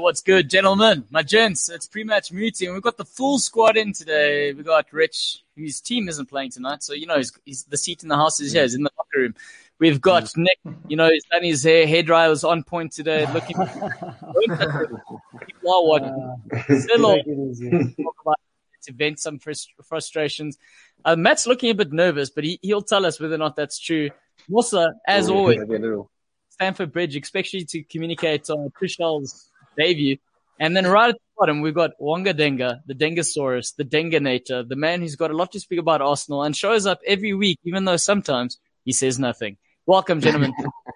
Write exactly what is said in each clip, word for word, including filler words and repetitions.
what's good, gentlemen? My gents, it's pre-match meeting. We've got the full squad in today. We've got Rich, whose team isn't playing tonight, so, you know, he's, he's, the seat in the house is here. He's in the locker room. We've got mm. Nick, you know, he's done his hair. Hairdryer was on point today. Looking people are watching. Still talk about to vent some frust- frustrations. Uh, Matt's looking a bit nervous, but he, he'll tell us whether or not that's true. Musa, as oh, always, Stamford Bridge expects you to communicate on Tushel's debut. And then right at the bottom, we've got Wanga Denga, the Dengasaurus, the Denganator, the man who's got a lot to speak about Arsenal and shows up every week, even though sometimes he says nothing. Welcome, gentlemen.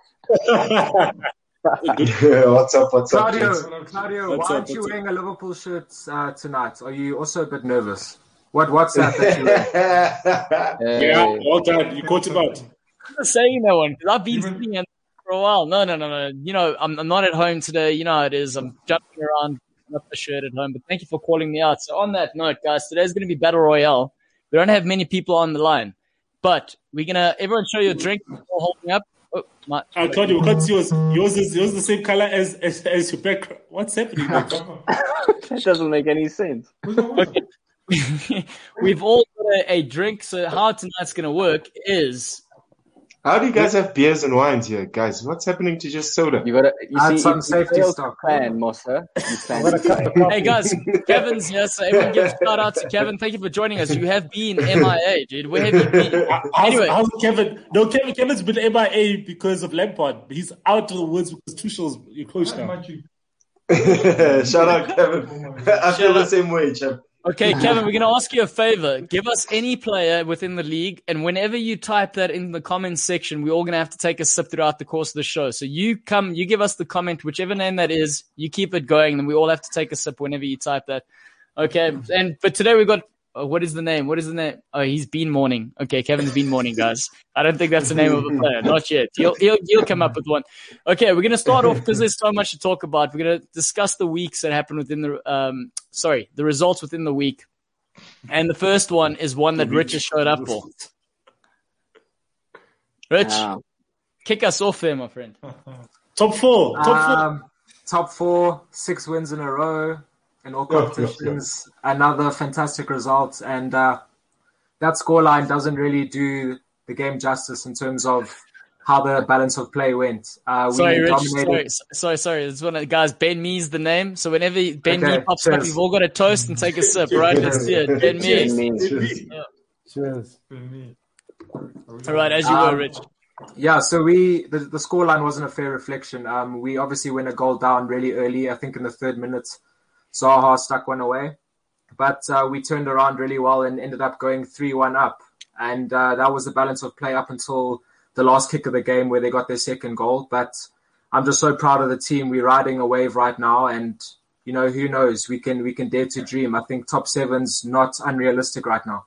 what's up, what's Claudio, up? Claudio, what's why aren't you wearing a Liverpool shirt uh, tonight? Are you also a bit nervous? What, what's that that you're wearing? Yeah, well done. You caught him out. I'm not saying that one because I've been seeing it for a while. No, no, no, no. You know, I'm, I'm not at home today. You know how it is. I'm jumping around, not the shirt at home. But thank you for calling me out. So on that note, guys, today's going to be Battle Royale. We don't have many people on the line. But we're going to, everyone show your drink before holding up. Oh, my. I told you, we can't see yours. Yours is, yours is the same color as, as, as your background. What's happening? That doesn't make any sense. Okay. We've all got a, a drink. So how tonight's going to work is... How do you guys have beers and wines here, guys? What's happening to just soda? You got to you Add see some safety stock. Plan, Mossa. Hey guys, Kevin's here, so everyone give a shout out to Kevin. Thank you for joining us. You have been M I A, dude. Where have you been? How's, Anyway, how's Kevin? No, Kevin. Kevin's been M I A because of Lampard. He's out of the woods because Tuchel's your coach now. Shout out, Kevin. I feel the same way, champ. Okay, Kevin, we're going to ask you a favor. Give us any player within the league, and whenever you type that in the comments section, we're all going to have to take a sip throughout the course of the show. So you come, you give us the comment, whichever name that is, you keep it going, and we all have to take a sip whenever you type that. Okay, and but today we've got, oh, what is the name? What is the name? Oh, he's Bean Morning. Okay, Kevin's Bean Morning, guys. I don't think that's the name of a player. Not yet. He'll, he'll, he'll come up with one. Okay, we're going to start off because there's so much to talk about. We're going to discuss the weeks that happened within the, um, sorry, the results within the week. And the first one is one that Rich has showed up for. Rich, wow. Kick us off there, my friend. Top four. Top um, four. Top four, six wins in a row in all competitions. Yeah, yeah, yeah. Another fantastic result. And uh, that scoreline doesn't really do the game justice in terms of how the balance of play went. Uh, we sorry, Rich. dominated... Sorry, sorry, sorry. It's one of the guys. Ben Mee's the name. So whenever Ben okay, Me pops cheers. up, you've all got a toast and take a sip, right? Let's do it. Ben Me. Ben Me. Cheers. Yeah. Cheers. All right, as you um, were, Rich. Yeah, so we the, the scoreline wasn't a fair reflection. Um, we obviously went a goal down really early. I think in the third minute, Zaha stuck one away. But uh, we turned around really well and ended up going three one up. And uh, that was the balance of play up until the last kick of the game where they got their second goal. But I'm just so proud of the team. We're riding a wave right now. And, you know, who knows? We can we can dare to dream. I think top seven's not unrealistic right now.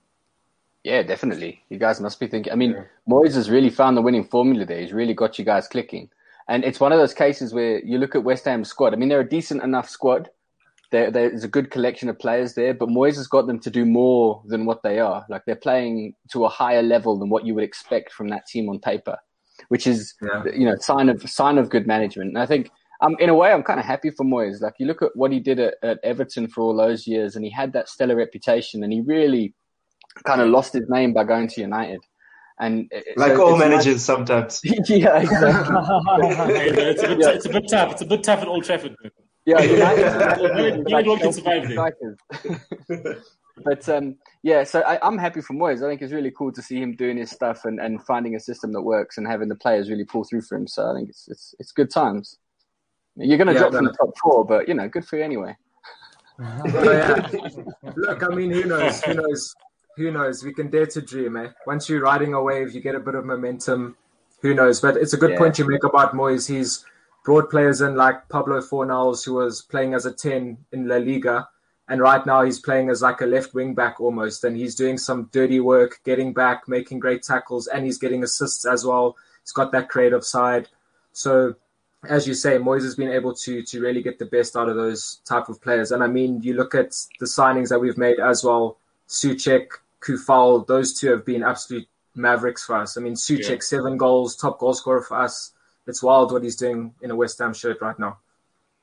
Yeah, definitely. You guys must be thinking. I mean, yeah. Moyes has really found the winning formula there. He's really got you guys clicking. And it's one of those cases where you look at West Ham's squad. I mean, they're a decent enough squad. There, there's a good collection of players there, but Moyes has got them to do more than what they are. Like, they're playing to a higher level than what you would expect from that team on paper, which is, yeah. you know, sign of sign of good management. And I think, um, in a way, I'm kind of happy for Moyes. Like, you look at what he did at, at Everton for all those years, and he had that stellar reputation, and he really kind of lost his name by going to United. And like so all managers nice. Sometimes. Yeah, exactly. it's, a bit, yeah. it's a bit tough. It's a bit tough at Old Trafford. Yeah, United. United can survive there. But um, yeah, so I, I'm happy for Moyes. I think it's really cool to see him doing his stuff and, and finding a system that works and having the players really pull through for him. So I think it's it's it's good times. You're going to yeah, drop from the top four, but you know, good for you anyway. Oh, yeah. Look, I mean, who knows? Who knows? Who knows? We can dare to dream, eh? Once you're riding a wave, you get a bit of momentum. Who knows? But it's a good yeah. point you make about Moyes. He's brought players in like Pablo Fornals, who was playing as a ten in La Liga. And right now he's playing as like a left wing back almost. And he's doing some dirty work, getting back, making great tackles, and he's getting assists as well. He's got that creative side. So, as you say, Moyes has been able to to really get the best out of those type of players. And I mean, you look at the signings that we've made as well. Souček, Kufal, those two have been absolute mavericks for us. I mean, Souček, yeah. seven goals, top goal scorer for us. It's wild what he's doing in a West Ham shirt right now.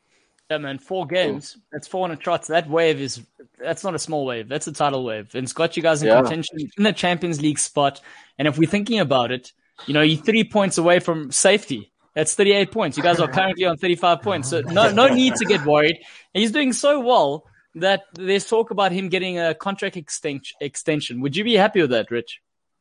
Yeah, man, four games. That's four hundred trots. That wave is, that's not a small wave. That's a tidal wave. And it's got you guys in Yeah. contention in the Champions League spot. And if we're thinking about it, you know, you're three points away from safety. That's thirty-eight points. You guys are currently on thirty-five points. So no, no need to get worried. And he's doing so well that there's talk about him getting a contract extension. extension. Would you be happy with that, Rich?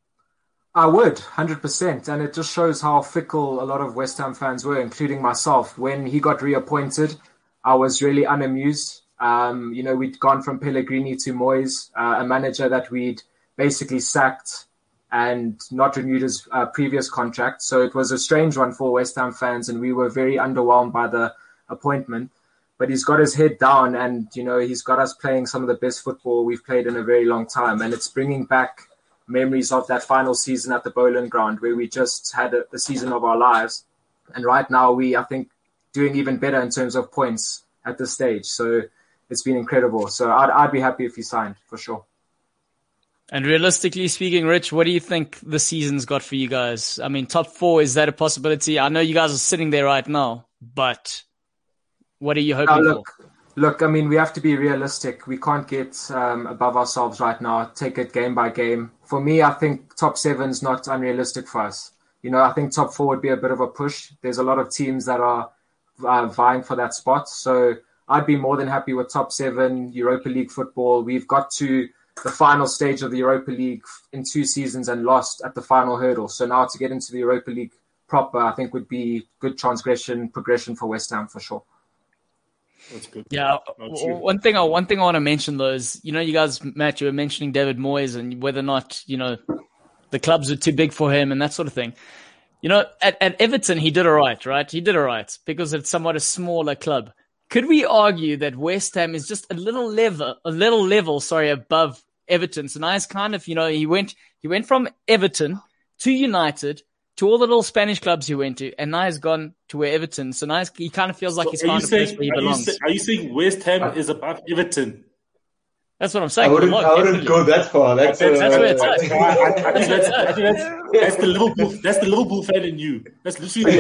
I would, one hundred percent. And it just shows how fickle a lot of West Ham fans were, including myself. When he got reappointed, I was really unamused. Um, you know, we'd gone from Pellegrini to Moyes, uh, a manager that we'd basically sacked and not renewed his uh, previous contract. So it was a strange one for West Ham fans, and we were very underwhelmed by the appointment. But he's got his head down, and, you know, he's got us playing some of the best football we've played in a very long time. And it's bringing back memories of that final season at the Boland Ground where we just had a, the season of our lives. And right now we, I think, doing even better in terms of points at this stage. So it's been incredible. So I'd, I'd be happy if he signed, for sure. And realistically speaking, Rich, what do you think the season's got for you guys? I mean, top four, is that a possibility? I know you guys are sitting there right now, but what are you hoping uh, look, for? Look, I mean, we have to be realistic. We can't get um, above ourselves right now. Take it game by game. For me, I think top seven's not unrealistic for us. You know, I think top four would be a bit of a push. There's a lot of teams that are uh, vying for that spot. So I'd be more than happy with top seven, Europa League football. We've got to the final stage of the Europa League in two seasons and lost at the final hurdle. So now to get into the Europa League proper, I think would be good transgression, progression for West Ham for sure. That's good. Yeah, one thing I one thing I want to mention though is, you know, you guys, Matt, you were mentioning David Moyes and whether or not, you know, the clubs are too big for him and that sort of thing. You know, at, at Everton he did all right, right? He did all right because it's somewhat a smaller club. Could we argue that West Ham is just a little level, a little level, sorry, above Everton? So now it's kind of, you know, he went he went from Everton to United, to all the little Spanish clubs he went to, and now he's gone to where Everton. So now he kind of feels like so he's found a place where he are belongs. You say, are you saying West Ham is above Everton? That's what I'm saying. I wouldn't, Look, I wouldn't definitely. go that far. That's, That's, that's uh, where it's at. I, I, I think that's, I think that's, that's the Liverpool. That's the Liverpool fan in you. That's literally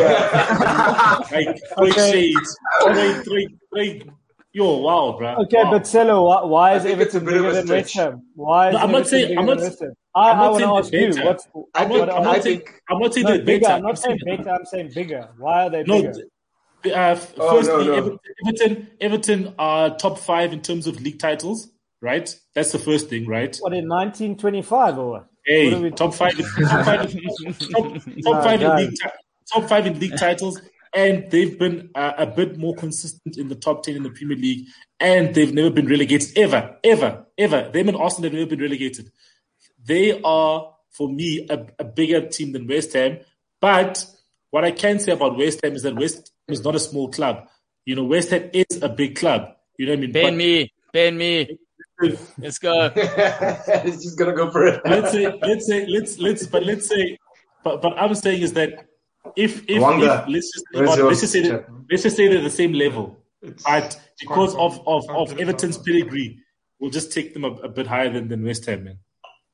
like three shades, three, three, three. Yo, wow, bro. Okay, wow. but Cello, why, why I is think it's a Everton bit of bigger a than stretch. West Ham? Why is No, I'm not Everton saying- bigger I'm than not- West Ham? I, I'm I not want to saying ask they're you, better. what's I I'm think, not, I'm I not saying, think, I'm not saying no, they're bigger? better. I'm not I'm saying saying better. I'm saying bigger. Why are they no. bigger? Uh, Oh, firstly, no, no. Everton, Everton, Everton are top five in terms of league titles, right? That's the first thing, right? What, in nineteen twenty-five or what? Hey, What are we top five, top five, top, top five in league, ti- top five in league titles, and they've been uh, a bit more consistent in the top ten in the Premier League, and they've never been relegated ever, ever, ever. Them and Arsenal have never been relegated. They are, for me, a, a bigger team than West Ham. But what I can say about West Ham is that West Ham is not a small club. You know, West Ham is a big club. You know what I mean? Ben But me, Ben me. Let's go. he's just gonna go for it. let's say, let's say, let's let's, but let's say, but but I'm saying is that if if, if Wanga, let's just say where's about, your let's just say that, chat? let's just say they're the same level, but because of of, of Everton's pedigree, we'll just take them a, a bit higher than, than West Ham, man.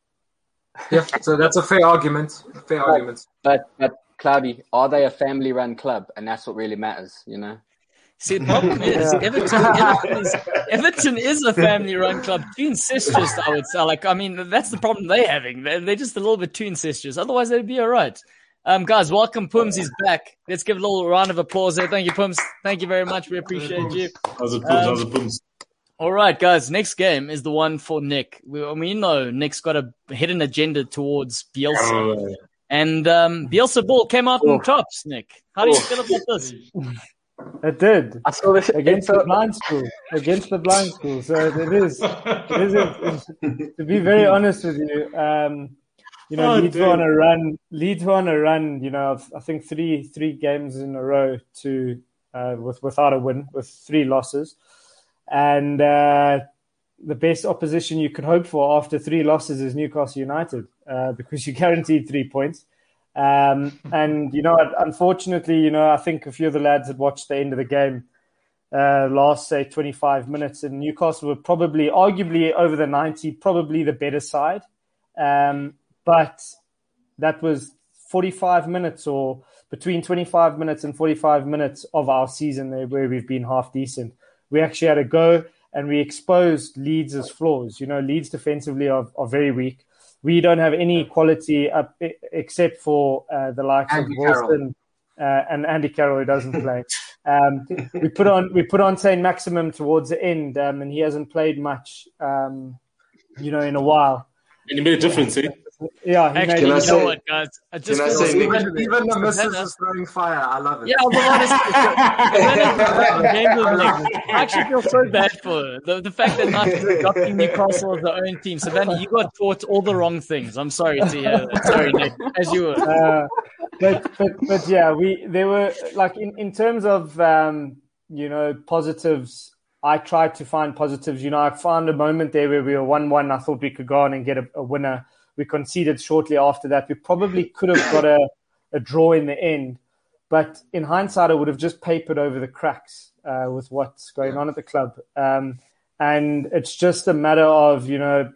Yeah, so that's a fair argument. A fair argument. But but Cloudy, are they a family-run club? And that's what really matters, you know. See, the problem is Everton, Everton, is, Everton is a family-run club, too incestuous, I would say. Like, I mean, that's the problem they're having. They're, they're just a little bit too incestuous. Otherwise, they'd be all right. Um, guys, welcome. Pums is back. Let's give a little round of applause there. Thank you, Pums. Thank you very much. We appreciate you. How's it, Um, how's it, Pums? All right, guys. Next game is the one for Nick. We, we know Nick's got a hidden agenda towards Bielsa. Oh, And um, Bielsa ball came out on tops, Nick. How do you feel about this? It did. I saw this Against it the felt- blind school. Against the blind school. So it is. It is a, to be very honest with you, um, you know, Oh, Leeds were dude. on a run. Leeds were on a run. You know, I think three three games in a row to uh, with without a win, with three losses, and uh, the best opposition you could hope for after three losses is Newcastle United, uh, because you guaranteed three points. Um, and, you know, unfortunately, you know, I think a few of the lads had watched the end of the game uh, last, say, twenty-five minutes, and Newcastle were probably, arguably over the ninety, probably the better side. Um, but that was forty-five minutes, or between twenty-five minutes and forty-five minutes of our season there where we've been half decent. we actually had a go and we exposed Leeds' flaws. You know, Leeds defensively are, are very weak. We don't have any quality up except for uh, the likes Andy of Wilson uh, and Andy Carroll, who doesn't play. Um, we put on we put on Saint Maximum towards the end, um, and he hasn't played much, um, you know, in a while. And he made a difference, eh? Yeah, he Actually, made you I a say- know what, guys? I just can I feel say, so Nick- bad. Even, even the missus is throwing fire. I love it. Yeah, well, honestly, I actually feel so bad for her. The, the fact that not adopting Newcastle as their own team. Savannah, you got taught all the wrong things. I'm sorry to hear that. Sorry, Nick, as you were. Uh, but, but but yeah, we there were like in, in terms of um, you know positives. I tried to find positives. You know, I found a moment there where we were one one. I thought we could go on and get a, a winner. We conceded shortly after that. We probably could have got a, a draw in the end, but in hindsight, I would have just papered over the cracks uh, with what's going on at the club. Um, and it's just a matter of you know.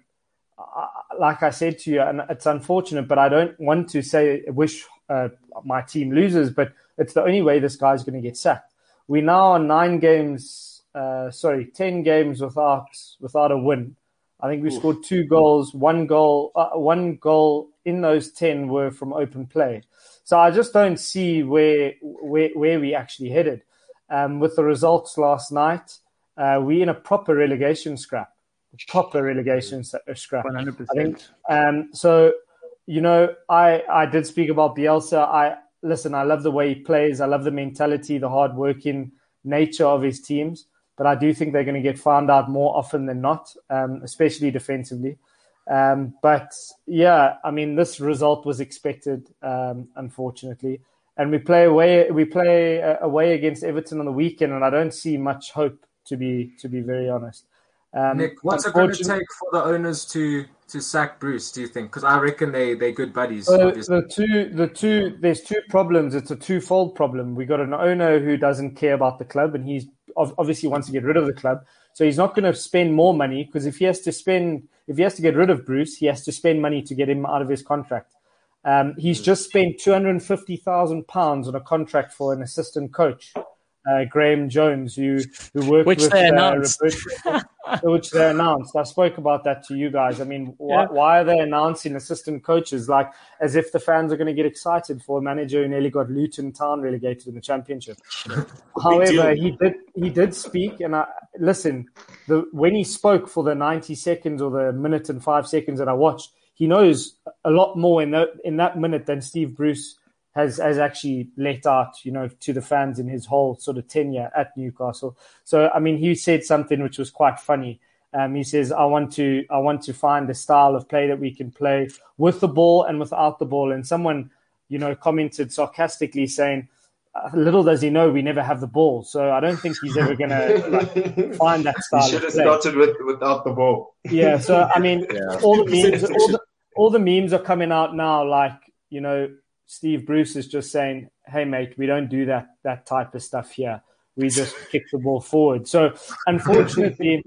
Like I said to you, and it's unfortunate, but I don't want to say wish uh, my team loses, but it's the only way this guy's going to get sacked. We now are nine games, uh, sorry, ten games without without a win. I think we Oof. scored two goals, one goal, uh, one goal in those ten were from open play. So I just don't see where where, where we actually headed. Um, with the results last night, uh, we're in a proper relegation scrap. Proper relegation scrap. one hundred I think. percent. Um, so, you know, I, I did speak about Bielsa. I listen. I love the way he plays. I love the mentality, the hard-working nature of his teams. But I do think they're going to get found out more often than not, um, especially defensively. Um, but yeah, I mean, this result was expected, um, unfortunately. And we play away. We play uh, away against Everton on the weekend, and I don't see much hope. To be to be very honest. Um, Nick, what's it going to unfortunately- take for the owners to, to sack Bruce, do you think? Because I reckon they, they're good buddies. So obviously. the two, the two, there's two problems. It's a twofold problem. We got an owner who doesn't care about the club, and he's ov- obviously wants to get rid of the club. So he's not going to spend more money because if he has to spend, if he has to get rid of Bruce, he has to spend money to get him out of his contract. Um, he's just spent two hundred and fifty thousand pounds on a contract for an assistant coach, uh, Graham Jones, who who worked Which with they uh, announced. Roberto- which they announced. I spoke about that to you guys. I mean, why, Yeah. why are they announcing assistant coaches like as if the fans are going to get excited for a manager who nearly got Luton Town relegated in the Championship? However, deal. he did he did speak, and I listen. The when he spoke for the ninety seconds or the minute and five seconds that I watched, he knows a lot more in that in that minute than Steve Bruce has has actually let out, you know, to the fans in his whole sort of tenure at Newcastle. So, I mean, he said something which was quite funny. Um, he says, "I want to, I want to find a style of play that we can play with the ball and without the ball." And someone, you know, commented sarcastically saying, "Little does he know we never have the ball." So I don't think he's ever going to like, find that He style should of have play. started with without the ball. Yeah, so I mean, Yeah. all the memes, all the, all the memes are coming out now. Like, you know, Steve Bruce is just saying, "Hey, mate, we don't do that that type of stuff here. We just kick the ball forward." So, unfortunately,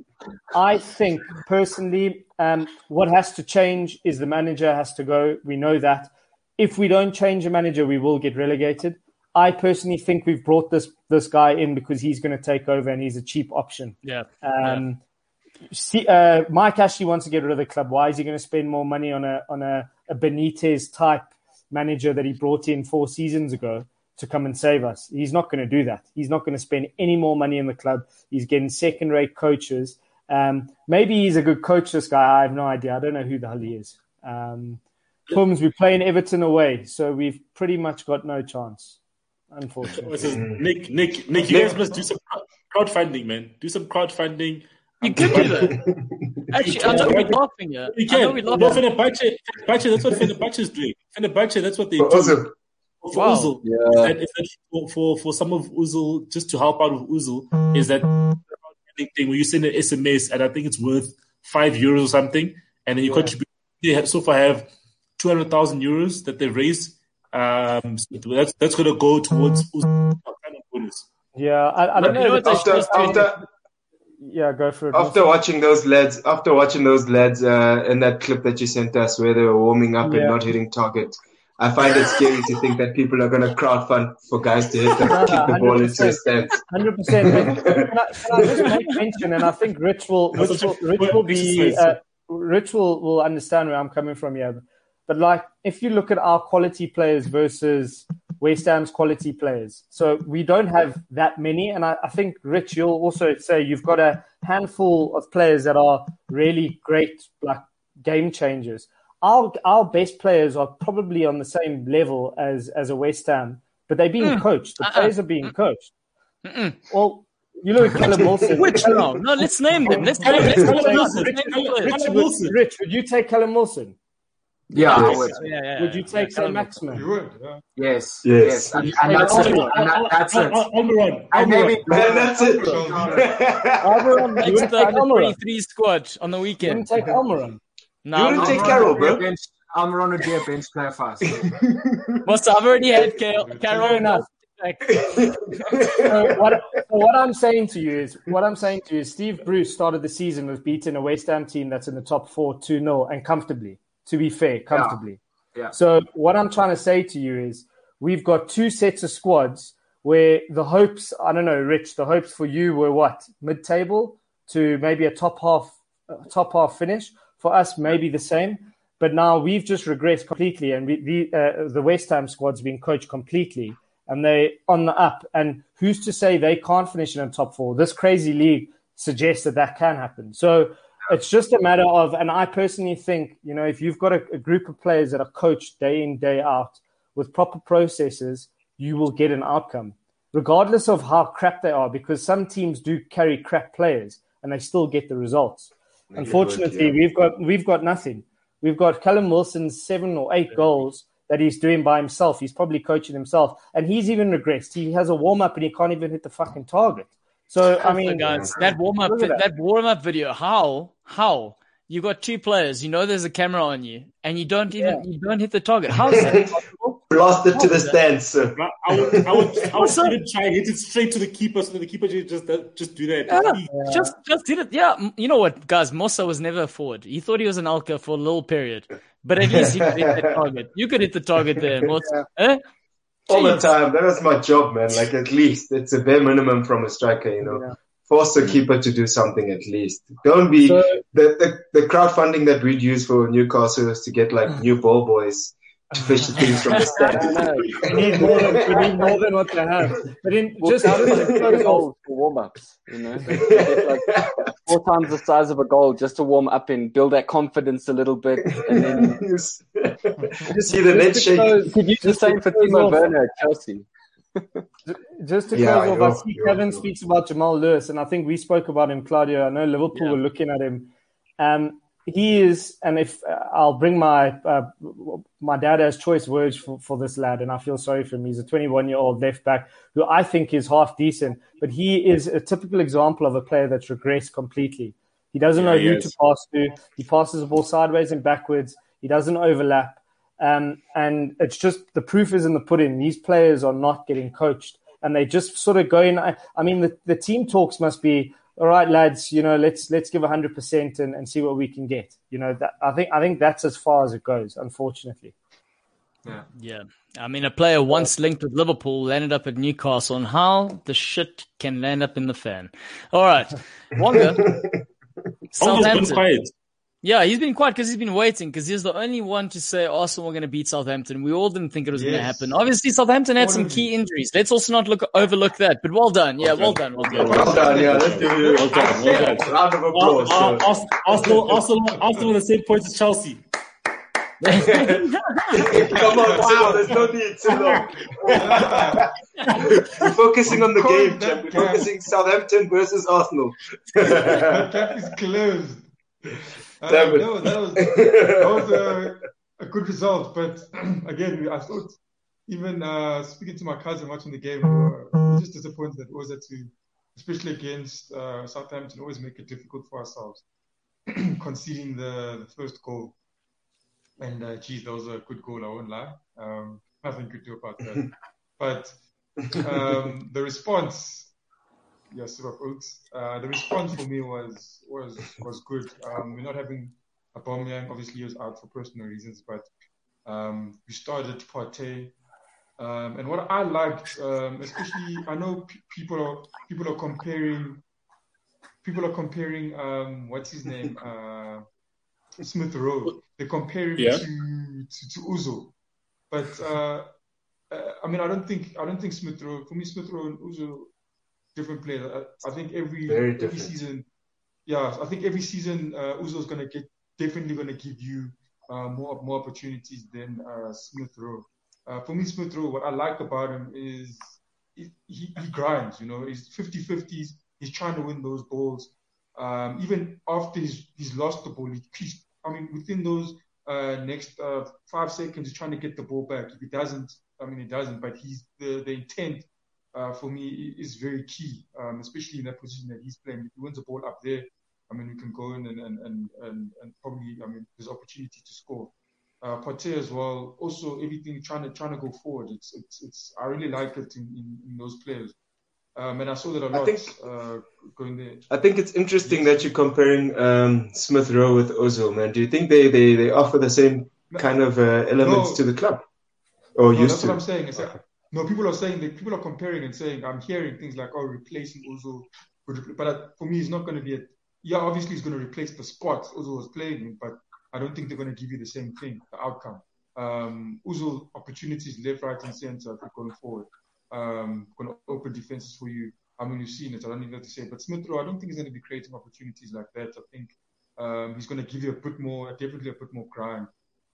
I think personally, um, what has to change is the manager has to go. We know that. If we don't change the manager, we will get relegated. I personally think we've brought this this guy in because he's going to take over and he's a cheap option. Yeah. Um, see, uh, Mike Ashley wants to get rid of the club. Why is he going to spend more money on a on a, a Benitez type manager that he brought in four seasons ago to come and save us? He's not going to do that. He's not going to spend any more money in the club. He's getting second-rate coaches. Um, maybe he's a good coach, this guy. I have no idea. I don't know who the hell he is. Um, Pums, we're playing Everton away, so we've pretty much got no chance, unfortunately. This is Nick, Nick, Nick, you guys must do some crowdfunding, man. Do some crowdfunding. You can do that. Actually, I know we're laughing here. You I know can. we're No, laughing. Fenerbahce, Fenerbahce, that's what Fenerbahce is doing. Fenerbahce, that's what they For do. Ozil. For Wow. Ozil, Yeah. is that, is that for, for, for some of Ozil, just to help out with Ozil, is that thing where you send an S M S and I think it's worth five euros or something, and then you Yeah. contribute. They have, so far have two hundred thousand euros that they've raised. Um, so that's that's going to go towards Ozil kind of bonus. Yeah, I, I don't You know. know what they After should do? after Yeah, go for it. after watching those lads, after watching those lads uh, in that clip that you sent us, where they were warming up Yeah. and not hitting target, I find it scary to think that people are going to crowdfund for guys to hit the, No, kick the ball into the stands. one hundred percent. Can I, can I just make mention, and I think Rich will, Rich will, Rich will be, uh, Rich will, will understand where I'm coming from here. But like, if you look at our quality players versus West Ham's quality players, so we don't have that many. And I, I think, Rich, you'll also say you've got a handful of players that are really great, like game changers. Our our best players are probably on the same level as, as a West Ham, but they're being mm. coached. The uh-uh. players are being coached. Mm-mm. Well, you look at Callum Wilson. Which no? No, let's name them. Let's name them. Rich, would you take Callum Wilson? Yeah, I would. Yeah, yeah, would you take yeah, Saint Maximin? You would, yeah. Yes, yes. yes. And, and that's it. And that, that's it. Almiron. And maybe that's it. Almiron makes the three-three squad on the weekend. You wouldn't take Almiron. No, you wouldn't take Carroll, bro. Almiron would be a bench player fast. Most I've already had Carroll. Carroll enough. so what, so what I'm saying to you is, what I'm saying to you is, Steve Bruce started the season with beating a West Ham team that's in the top four two nil and comfortably. To be fair, comfortably. Yeah. yeah. So what I'm trying to say to you is we've got two sets of squads where the hopes, I don't know, Rich, the hopes for you were what? Mid-table to maybe a top half, uh, top half finish. For us, maybe the same. But now we've just regressed completely, and we, the, uh, the West Ham squad's been coached completely, and they're on the up. And who's to say they can't finish in the top four? This crazy league suggests that that can happen. So it's just a matter of, and I personally think, you know, if you've got a, a group of players that are coached day in, day out with proper processes, you will get an outcome, regardless of how crap they are, because some teams do carry crap players and they still get the results. Make Unfortunately, good, yeah. we've got we've got nothing. We've got Callum Wilson's seven or eight yeah. goals that he's doing by himself. He's probably coaching himself, and he's even regressed. He has a warm up and he can't even hit the fucking target. So I mean, guys, that warm up, that, that warm up video. How, how you got two players? You know, there's a camera on you, and you don't even yeah. you don't hit the target. How is that possible? Blasted to the stands. Sir. I would, I would, I would even try and hit it straight to the keeper, so that the keeper just just do that. Yeah, yeah. Just, just did it. Yeah, you know what, guys? Mosa was never a forward. He thought he was an Alka for a little period, but at least he could hit the target. You could hit the target there, Mosa. Eh? All the time. That was my job, man. Like, at least it's a bare minimum from a striker, you know. Yeah. Force the keeper to do something at least. Don't be so, the, the the crowdfunding that we'd use for Newcastle is to get like new ball boys to fish the things from the stand. We need more than we need more than what they have. But in well, just out of the goals for warm ups, you know, they get like four times the size of a goal just to warm up and build that confidence a little bit, and then just, see the net shake. Could you just say for Timo Werner at Chelsea? Just to close yeah, off, I see Kevin speaks about Jamal Lewis, and I think we spoke about him, Claudio. I know Liverpool yeah. were looking at him. Um, he is, and if uh, I'll bring my uh, my dad has choice words for, for this lad, and I feel sorry for him. He's a twenty-one-year-old left back who I think is half decent, but he is a typical example of a player that's regressed completely. He doesn't yeah, know who is. to pass to. He passes the ball sideways and backwards. He doesn't overlap. Um, and it's just the proof is in the pudding. These players are not getting coached, and they just sort of go in. I, I mean, the, the team talks must be all right, lads. You know, let's let's give a hundred percent and and see what we can get. You know, that, I think I think that's as far as it goes. Unfortunately. Yeah, yeah. I mean, a player once linked with Liverpool landed up at Newcastle, and how the shit can land up in the fan. All right, Wonga. Southampton. Yeah, he's been quiet because he's been waiting, because he's the only one to say Arsenal were going to beat Southampton. We all didn't think it was yes. going to happen. Obviously, Southampton had some key injuries. Let's also not look overlook that. But well done. Yeah, well done. Well done. Well done, yeah. Let's do it. Well done. Well done. Round of applause. Uh, uh, Arsenal, Arsenal, Arsenal the same points as Chelsea. Come on, wow. There's no need to long. We're focusing on the game, Jeff. We're focusing Southampton versus Arsenal. The gap is closed. Uh, no, that was, that was a, a good result, but again, I thought, even uh, speaking to my cousin watching the game, uh, I was just disappointed that always had to, especially against uh, Southampton, always make it difficult for ourselves, conceding the, the first goal. And uh, geez, that was a good goal, I won't lie. Um, nothing to do about that. But um, the response. Yes, syrup oats. Uh, the response for me was was was good. Um, we're not having Aubameyang. Obviously, he was out for personal reasons, but Um, we started Partey. Um, and what I liked, um, especially, I know p- people are people are comparing, people are comparing, um, what's his name, uh, Smith Rowe. They compare him Yeah. to, to to Uzo, but uh, uh, I mean, I don't think I don't think Smith Rowe. For me, Smith Rowe and Uzo, different players. I, I think every Very every different. season, yeah, I think every season uh, Uzo is gonna get definitely gonna give you uh, more more opportunities than uh, Smith Rowe. Uh, for me, Smith Rowe, what I like about him is he, he, he grinds, you know, he's fifty-fifties. He's trying to win those balls. Um, even after he's, he's lost the ball, he, he's, I mean, within those uh, next uh, five seconds, he's trying to get the ball back. If he doesn't, I mean, he doesn't, but he's the, the intent uh, for me is very key, um, especially in that position that he's playing. If he wins the ball up there, I mean, we can go in and, and, and, and, and probably, I mean, there's opportunity to score. Uh, Partey as well. Also, everything trying to trying to go forward. It's it's it's. I really like it in, in, in those players, um, and I saw that a lot. I think, uh, going there. I think it's interesting that you're comparing um, Smith Rowe with Ozil, man. Do you think they, they, they offer the same kind of uh, elements No. to the club? Or No, used that's to? what I'm saying. It's like, no, people are saying that people are comparing and saying I'm hearing things like, oh, replacing Ozil, but uh, for me, it's not going to be a. Yeah, obviously, it's going to replace the spot Ozil was playing in, but I don't think they're going to give you the same thing, the outcome. Um, Ozil opportunities left, right, and center going forward. Um, going to open defenses for you. I mean, you've seen it. I don't even have to say it. But Smith Rowe, I don't think he's going to be creating opportunities like that. I think um, he's going to give you a bit more, definitely a bit more grind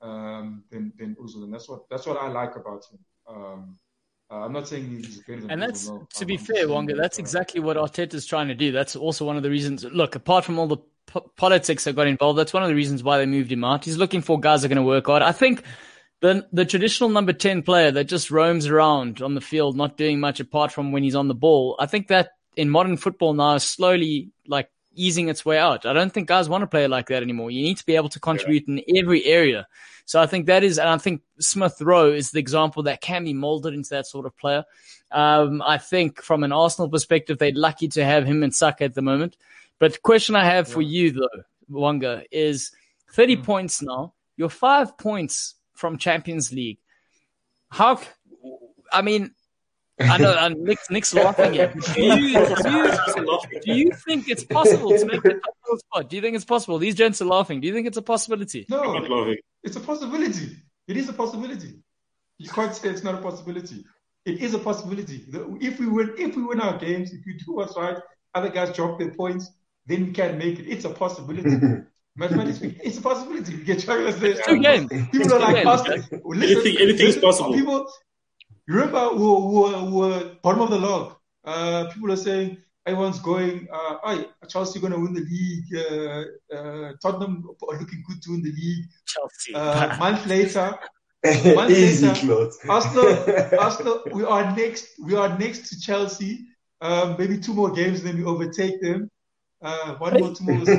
um, than than Ozil, and that's what that's what I like about him. Um, uh, I'm not saying he's better than And Ozil. that's, No. to I'm, be I'm just fair, saying Wonga, that, that's uh, exactly what Arteta's trying to do. That's also one of the reasons. Look, apart from all the po- politics that got involved, that's one of the reasons why they moved him out. He's looking for guys that are going to work hard. I think the the traditional number ten player that just roams around on the field, not doing much apart from when he's on the ball, I think that in modern football now is slowly like easing its way out. I don't think guys want to play like that anymore. You need to be able to contribute yeah. in every area. So I think that is, and I think Smith Rowe is the example that can be molded into that sort of player. Um, I think from an Arsenal perspective, they're lucky to have him and Saka at the moment. But the question I have yeah. for you though, Wonga, is thirty mm. points now. You're five points from Champions League. How, I mean, I know uh, Nick's, Nick's laughing here. Do you, do, you, do you think it's possible to make the top four spot? Do you think it's possible? These gents are laughing. Do you think it's a possibility? No, it's a possibility. It is a possibility. You can't say it's not a possibility. It is a possibility. If we win, if we win our games, if we do what's right, other guys drop their points, then we can make it. It's a possibility. Mathematics, it's a possibility. We get chocolate. It's two games. People are like, listen, anything, anything is possible. People, you remember we were, we were bottom of the log. Uh, people are saying everyone's going, uh, oh, Chelsea going to win the league. Uh, uh, Tottenham are looking good to win the league. Chelsea. Uh, month later, month Easy later, close. Arsenal, Arsenal, we are next. We are next to Chelsea. Um, maybe two more games, then we overtake them. Uh, one more, two more. yo,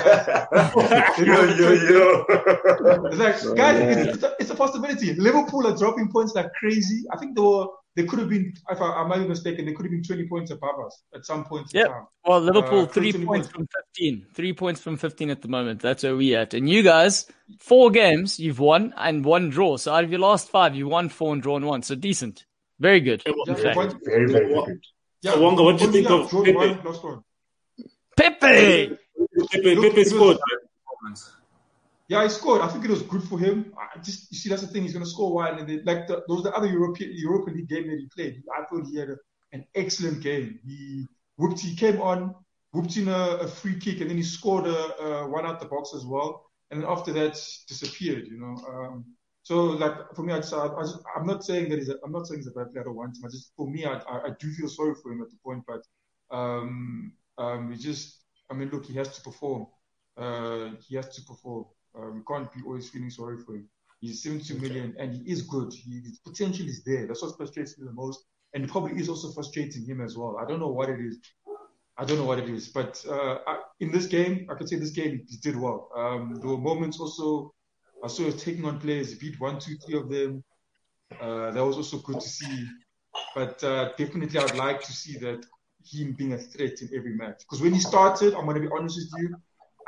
yo, yo. It's like, guys, it's, it's, a, it's a possibility. Liverpool are dropping points like crazy. I think they were, they could have been, if I, I might be mistaken, they could have been twenty points above us at some point in yep. time. Well, Liverpool, uh, three points, points from fifteen. Three points from fifteen at the moment. That's where we're at. And you guys, four games you've won and one draw. So out of your last five, you won four and drawn one. So decent. Very good. Yeah, in fact. one, very, very good. Yeah, Wonga, what do you think of Pepe? One, lost one. Pepe! Pepe, Pepe scored. Yeah, he scored. I think it was good for him. I just, you see, that's the thing. He's going to score wide. And they, like the, those the other European Europa League game that he played. I thought he had a, an excellent game. He whooped. He came on, whooped in a, a free kick, and then he scored a, a one out the box as well. And then after that, disappeared. You know. Um, so like for me, I just, I, I just, I'm not saying that he's. A, I'm not saying he's a bad player. I don't want him. I just, for me, I, I, I do feel sorry for him at the point, but um, um, he just. I mean, look, he has to perform. Uh, he has to perform. Uh, we can't be always feeling sorry for him. He's seventy-two million and he is good. He, his potential is there. That's what frustrates me the most. And it probably is also frustrating him as well. I don't know what it is. I don't know what it is. But uh, I, in this game, I could say this game, he did well. Um, there were moments also, I saw him taking on players. He beat one, two, three of them. Uh, that was also good to see. But uh, definitely I'd like to see that him being a threat in every match. Because when he started, I'm going to be honest with you,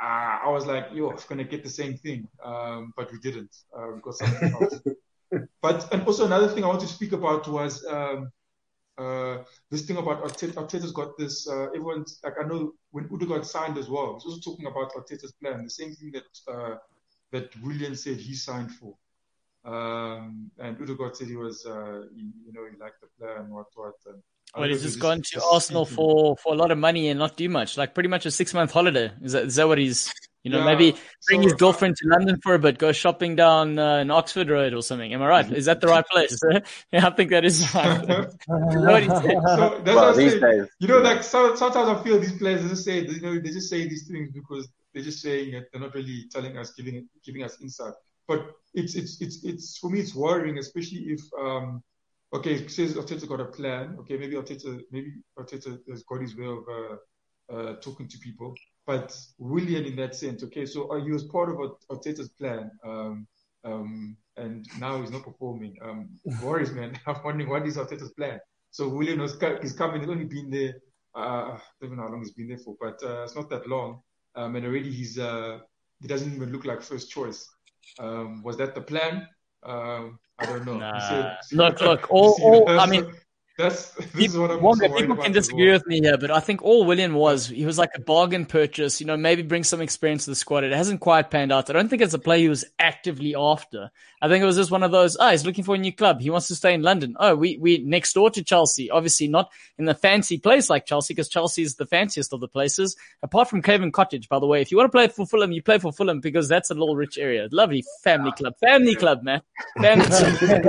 uh, I was like, yo, I'm gonna get the same thing, um, but we didn't. Uh, we got something else. But and also another thing I want to speak about was um, uh, this thing about Arteta. Arteta's got this. Uh, everyone's like, I know when Odegaard signed as well, I was also talking about Arteta's plan, the same thing that uh, that Willian said he signed for. Um, and Odegaard said he was, uh, he, you know, he liked the plan, what, what. And well, he's just gone to Arsenal for, for a lot of money and not do much, like pretty much a six month holiday. Is that, is that what he's, you know, yeah, maybe bring so, his girlfriend to London for a bit, go shopping down uh, in Oxford Road or something. Am I right? Is that the right place? Yeah, I think that is right. What he said. So that's well, these days. You know, like so, sometimes I feel these players just say, you know, they just say these things because they're just saying it. They're not really telling us, giving giving us insight. But it's it's it's it's for me, it's worrying, especially if um. Okay, it says Arteta got a plan. Okay, maybe Arteta, maybe Arteta has got his way of uh, uh, talking to people. But Willian, in that sense, okay, so uh, he was part of Arteta's plan, um, um, and now he's not performing. Um, worries, man. I'm wondering what is Arteta's plan. So Willian was he's coming. He's only been there. Uh, I don't know how long he's been there for, but uh, it's not that long. Um, and already he's uh, he doesn't even look like first choice. Um, was that the plan? Um, I don't know. Nah. Said, look, look, all, all I mean, that's, this people, is what I'm Wonga, so people can disagree well. with me here, but I think all Willian was, he was like a bargain purchase, you know, maybe bring some experience to the squad. It hasn't quite panned out. I don't think it's a player he was actively after. I think it was just one of those, oh, he's looking for a new club. He wants to stay in London. Oh, we, we next door to Chelsea. Obviously not in the fancy place like Chelsea, because Chelsea is the fanciest of the places. Apart from Craven Cottage, by the way. If you want to play for Fulham, you play for Fulham because that's a little rich area. Lovely family club. Family club, man. Family club.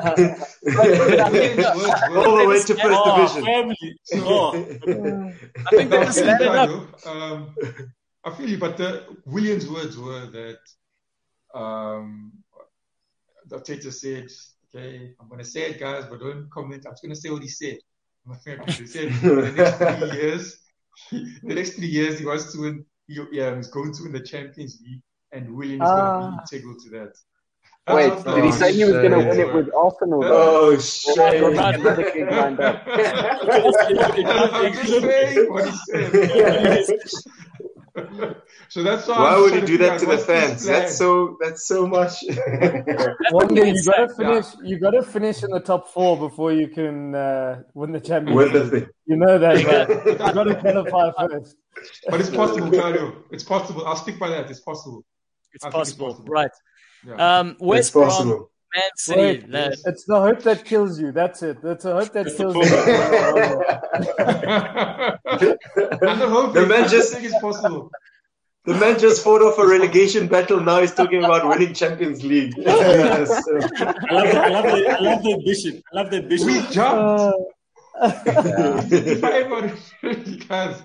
All the way to first oh, division. Family. Oh. I think they just stand it up. Um, I feel you, but the, William's words were that um, the Arteta said, okay, I'm going to say it, guys, but don't comment. I'm just going to say what he said. He said the next three years, the next three years he wants to win, he, yeah, he's going to win the Champions League, and William is uh, going to be integral to that. Wait, oh, did he say he was going to win it with Arsenal? Oh, shit. I'm just saying what he said. So that's why. Why I'm would he do that to the what's fans? That's so. That's so much. One day you gotta finish. You gotta finish in the top four before you can uh, win the Champions League. You know that, man. You gotta qualify first. But it's possible, Claudio. It's possible. I'll stick by that. It's possible. It's possible. it's possible, right? Yeah. Um, West Brom, Man City. Wait, that... It's the hope that kills you. That's it. That's a hope that kills you. I'm not hoping. The man just think it's possible. The man just fought off a relegation battle. Now he's talking about winning Champions League. Yes. I love the, I love the, I love the ambition. I love the ambition. We jumped. If I ever really guys.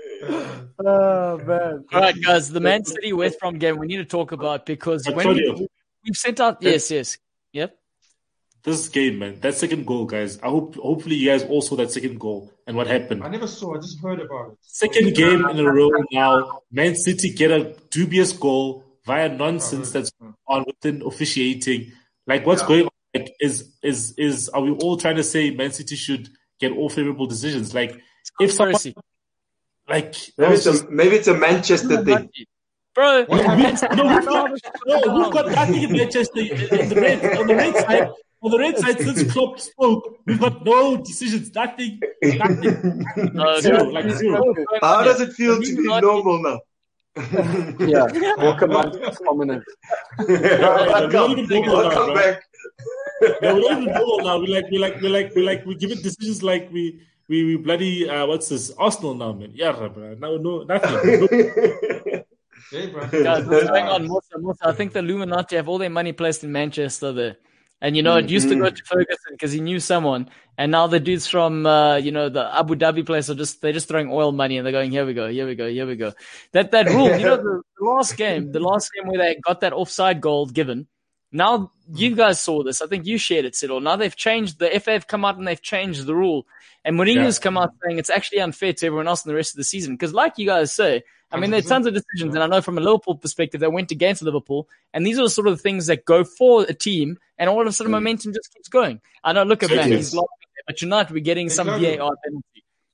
Oh man! All right, guys. The Man City West Brom game we need to talk about because when we, we've sent out. Yes, yes, yep. This game, man, that second goal, guys. I hope, hopefully, you guys all saw that second goal and what happened. I never saw. I just heard about it. Second game in a row now. Man City get a dubious goal via nonsense that's on within officiating. Like, what's yeah. going on? Like, is is is are we all trying to say Man City should get all favorable decisions? Like, if someone. Like maybe it's, a, maybe it's a Manchester thing, bro. No, we, no, we've got, no, we've got nothing in Manchester. In the red, on the red side, on the red side, since Klopp spoke, we've got no decisions. Nothing, nothing, uh, zero, like zero. How does it feel to be normal now? Yeah, welcome back, prominent. Welcome, welcome back. No, we're not even normal now. We like, we like, we like, we like, we give it decisions like we. We, we bloody, uh, what's this? Arsenal now, man. Yeah, bro. No, no, nothing. No. Hey, bro. Guys, what's going on? Musa, Musa, I think the Illuminati have all their money placed in Manchester there. And, you know, it used to go to Ferguson because he knew someone. And now the dudes from, uh, you know, the Abu Dhabi place are just, they're just throwing oil money and they're going, here we go, here we go, here we go. That, that rule, you know, the, the last game, the last game where they got that offside goal given. Now, you guys saw this. I think you shared it, Cyril. Now they've changed, the F A have come out and they've changed the rule. And Mourinho's yeah. come out saying it's actually unfair to everyone else in the rest of the season. Because like you guys say, I mean, there are tons of decisions. And I know from a Liverpool perspective, they went against Liverpool. And these are the sort of things that go for a team. And all of a sudden, momentum just keeps going. I know, look at that. He's laughing. But tonight, we're getting some V A R penalty.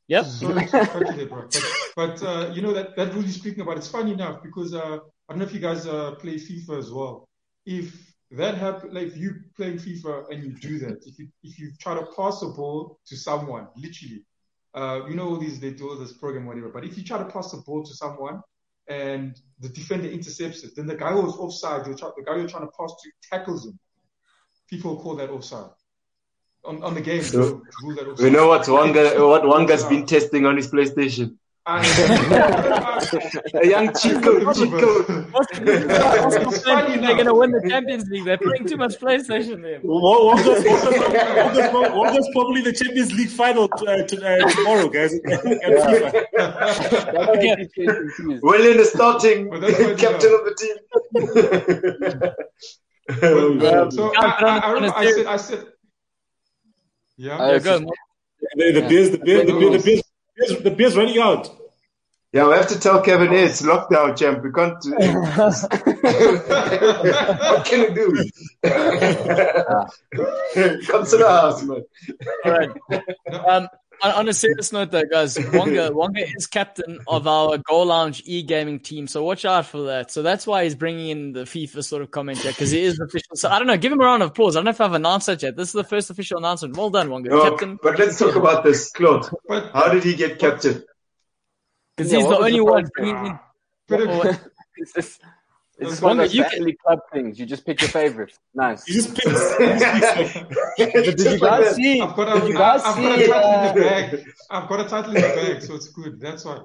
Yep. Sorry to cut you there, bro. But, but uh, you know, that, that rule you're speaking about, it's funny enough because uh, I don't know if you guys uh, play FIFA as well. If that happens, like if you playing FIFA and you do that, if you if you try to pass a ball to someone, literally, uh, you know all these, they do all this program, whatever, but if you try to pass a ball to someone and the defender intercepts it, then the guy who's offside, you're try, the guy you're trying to pass to tackles him. People call that offside. On, on the game, So, rule that offside. we know what Wanga, what Wanga's been testing on his PlayStation. And, A young cheat code, cheat code. Arsenal fans, they're going to win the Champions League. They're playing too much PlayStation there. Wanga's Wanga's probably the Champions League final to, uh, to, uh, tomorrow, guys. Okay. Willian is starting But that's what, captain you of the team. But, so I, I, I, remember I Honestly- said, I said, yeah. Uh, Yeah, go. Mo. The, the beers, the beer, the beer, the beer's, the beer's, the beer's running out. Yeah, we have to tell Kevin, hey, it's lockdown, champ. We can't. What can we do? Come to the house, man. All right. Um, on, on a serious note, though, guys, Wonga, Wonga is captain of our Goal Lounge e-gaming team, so watch out for that. So that's why he's bringing in the FIFA sort of comment here, because he is official. So I don't know, give him a round of applause. I don't know if I've announced that yet. This is the first official announcement. Well done, Wonga. No, Captain, but let's talk about this, Claude. But, How did he get captain? because Yeah, he's what the was only the one point? bringing in. but Oh, if, It's just, it's That's one of Wonga, those you can- family club things. You just pick your favorite. Nice. You just pick. You just pick But did you guys see? I've got a, Did you guys I've got a see? title in Uh, the bag. I've got a title in the bag, so it's good. That's why.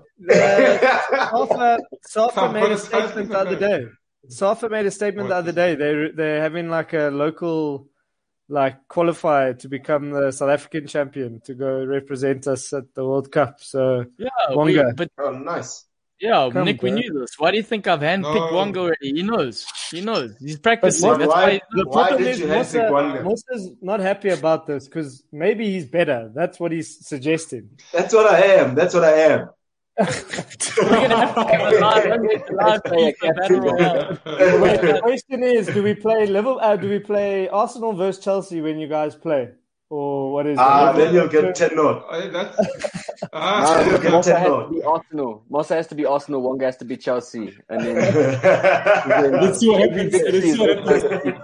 Safa, Safa I've made got a a statement the title other day. Safa made a statement the What? other day. They they're having like a local like qualifier to become the South African champion to go represent us at the World Cup. So Yeah, Wonga. we, but Oh, nice. yeah, Come, Nick, we bro. knew this. Why do you think I've handpicked No. Wonga already? He knows. He knows. He's practicing. what- That's why- why. the Why problem did is you handpick Musa, Wonga? Musa's not happy about this because maybe he's better. That's what he's suggesting. That's what I am. That's what I am. We're gonna have to have a live, we're gonna have to live Play a FIFA battle royale. The question is, do we play Liverpool? Uh, do we play Arsenal versus Chelsea when you guys play, or what is Ah, it? then you'll get ten not. I, that's, No, ah, you'll get Mossa ten has more. to be Arsenal. Mossa has to be Arsenal. Wonga has to be Chelsea. And then Let's see what happens. Let's see what happens.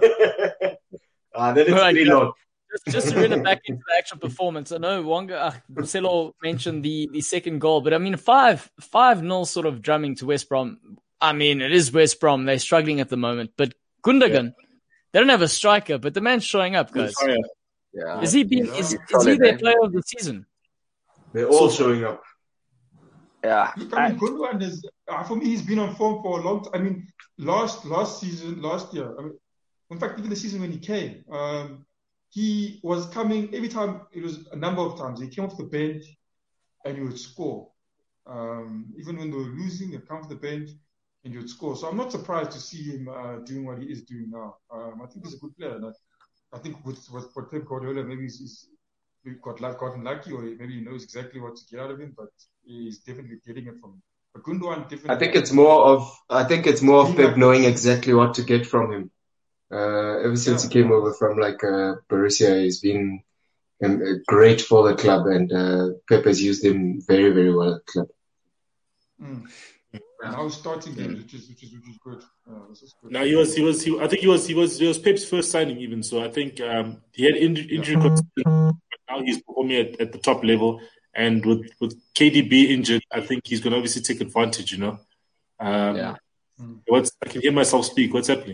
Ah, then it's Right, three yeah. not. Just, just to reel it back into the actual performance, I know Wonga, uh, Marcelo mentioned the, the second goal, but I mean, five, five nil sort of drumming to West Brom. I mean, it is West Brom. They're struggling at the moment, but Gundogan, they don't have a striker, but the man's showing up, guys. Oh, yeah. yeah. Is he being, Yeah. is, is he Solid, their eh? player of the season? They're all showing up. Yeah. Look, I mean, Gundogan is, uh, for me, he's been on form for a long time. I mean, last last season, last year, I mean, in fact, even the season when he came, um, he was coming every time. It was a number of times he came off the bench and he would score. Um, even when they were losing, he'd come off the bench and he would score. So I'm not surprised to see him uh, doing what he is doing now. Um, I think he's a good player. And I, I think with with for Pep Guardiola, maybe he's, he's we've got luck, gotten lucky, or maybe he knows exactly what to get out of him. But he's definitely getting it from. But Gundogan definitely. I think it's more of I think it's more of Pep knowing exactly what to get from him. Uh, ever since Yeah. he came over from like uh, Borussia, he's been um, uh, great for the club, and uh, Pep has used him very, very well at the club. Mm. And now he's starting games, which is which is which is good. Uh, this is good. No, he was, he was, he, I think he was, he was, he was Pep's first signing even. So I think um, he had injury, injury concerns, but now he's performing at, at the top level. And with, with K D B injured, I think he's going to obviously take advantage, you know. Um, Yeah. What's, I can hear myself speak. What's happening?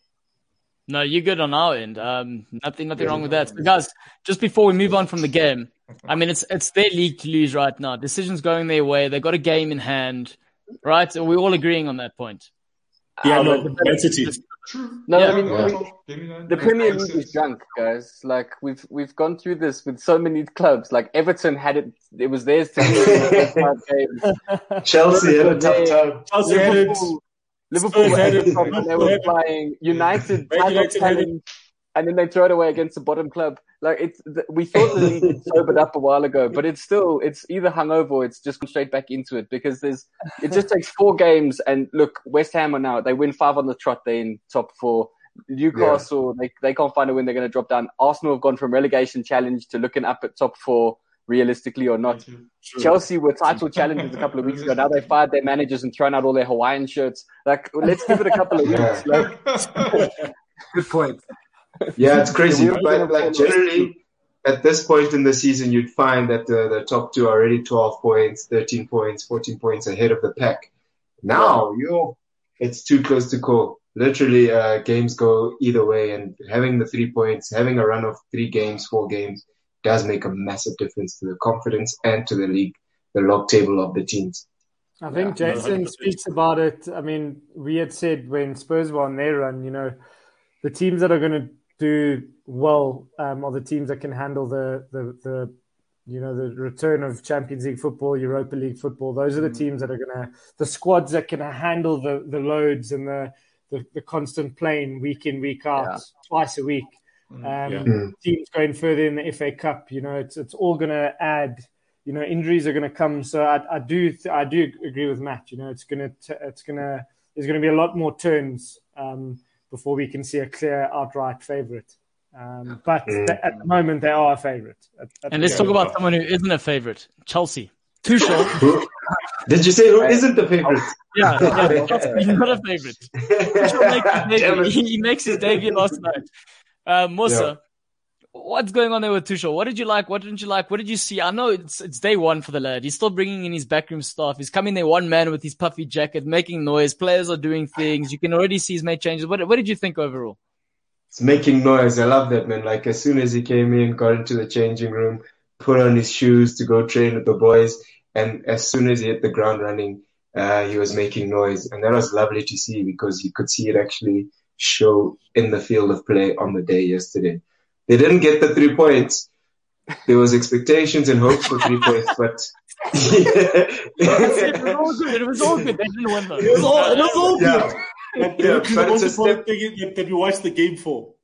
No, you're good on our end. Um, nothing, nothing wrong with that. So guys, just before we move on from the game, I mean, it's it's their league to lose right now. Decisions going their way. They got a game in hand, right? Are we all agreeing on that point? Yeah, Um, no, Man City. True. No, Yeah. I mean, Yeah. we- the Premier League is junk, guys. Like we've we've gone through this with so many clubs. Like Everton had it; it was theirs to lose in the first five games. Chelsea had a tough time. Chelsea had it. Liverpool, Liverpool Spurs had had it it. from when they were Liverpool had it. flying. United Man had United had it. challenge, and then they throw it away against the bottom club. Like it's, th- we thought the league had sobered up a while ago, but it's still, it's either hungover or it's just gone straight back into it because there's, it just takes four games. And look, West Ham are now, they win five on the trot. They're in top four. Newcastle, they they can't find a win. They're going to drop down. Arsenal have gone from relegation challenge to looking up at top four. realistically or not. True. Chelsea were title challengers a couple of weeks ago. Now they fired their managers and thrown out all their Hawaiian shirts. Like, let's give it a couple of weeks. Like. Good point. Yeah, it's crazy. But like generally, at this point in the season, you'd find that the, the top two are already twelve points, thirteen points, fourteen points ahead of the pack. Now, yeah. you it's too close to call. Literally, uh, games go either way, and having the three points, having a run of three games, four games, does make a massive difference to the confidence and to the league, the log table of the teams. I think yeah, Jason no, speaks about it. I mean, we had said when Spurs were on their run, you know, the teams that are going to do well um, are the teams that can handle the, the, the, you know, the return of Champions League football, Europa League football. Those are the teams that are going to, the squads that can handle the, the loads and the, the, the constant playing week in, week out, yeah. twice a week. Um, yeah. Teams going further in the F A Cup, you know, it's it's all going to add. You know, injuries are going to come. So I, I do I do agree with Matt. You know, it's going to it's going to there's going to be a lot more turns um, before we can see a clear outright favourite. Um, but th- at the moment, they are a favourite. At, at and let's talk about someone who isn't a favourite. Chelsea. Tuchel. Did you say who isn't the favourite? Yeah, yeah Chelsea, he's not a favourite. Tuchel makes his debut. He, he makes his debut last night. Uh, Musa, yeah. What's going on there with Tuchel? What did you like? What didn't you like? What did you see? I know it's it's day one for the lad. He's still bringing in his backroom staff. He's coming there one man with his puffy jacket, making noise. Players are doing things. You can already see he's made changes. What, what did you think overall? It's making noise. I love that, man. Like, as soon as he came in, got into the changing room, put on his shoes to go train with the boys, and as soon as he hit the ground running, uh, he was making noise. And that was lovely to see because you could see it actually show in the field of play on the day yesterday. They didn't get the three points. There was expectations and hopes for three points, but yeah. It was all good. It was all good. They didn't win though. It was all, it was all yeah. good. Like, yeah, but it's a step that we watched the game for.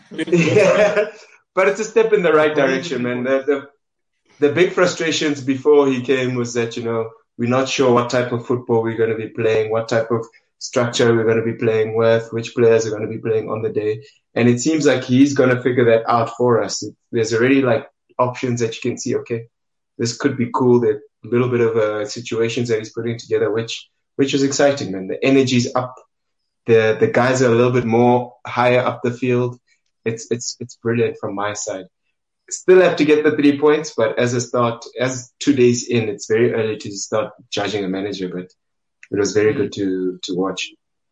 Yeah, but it's a step in the right direction, man. The, the the big frustrations before he came was that, you know, we're not sure what type of football we're going to be playing, what type of structure we're going to be playing with, which players are going to be playing on the day. And it seems like he's going to figure that out for us. There's already like options that you can see, okay, this could be cool. That a little bit of uh, situations that he's putting together, which which is exciting, man. The energy's up. The the guys are a little bit more higher up the field. It's it's it's brilliant from my side. Still have to get the three points, but as a start, as two days in, it's very early to start judging a manager, but it was very good to to watch.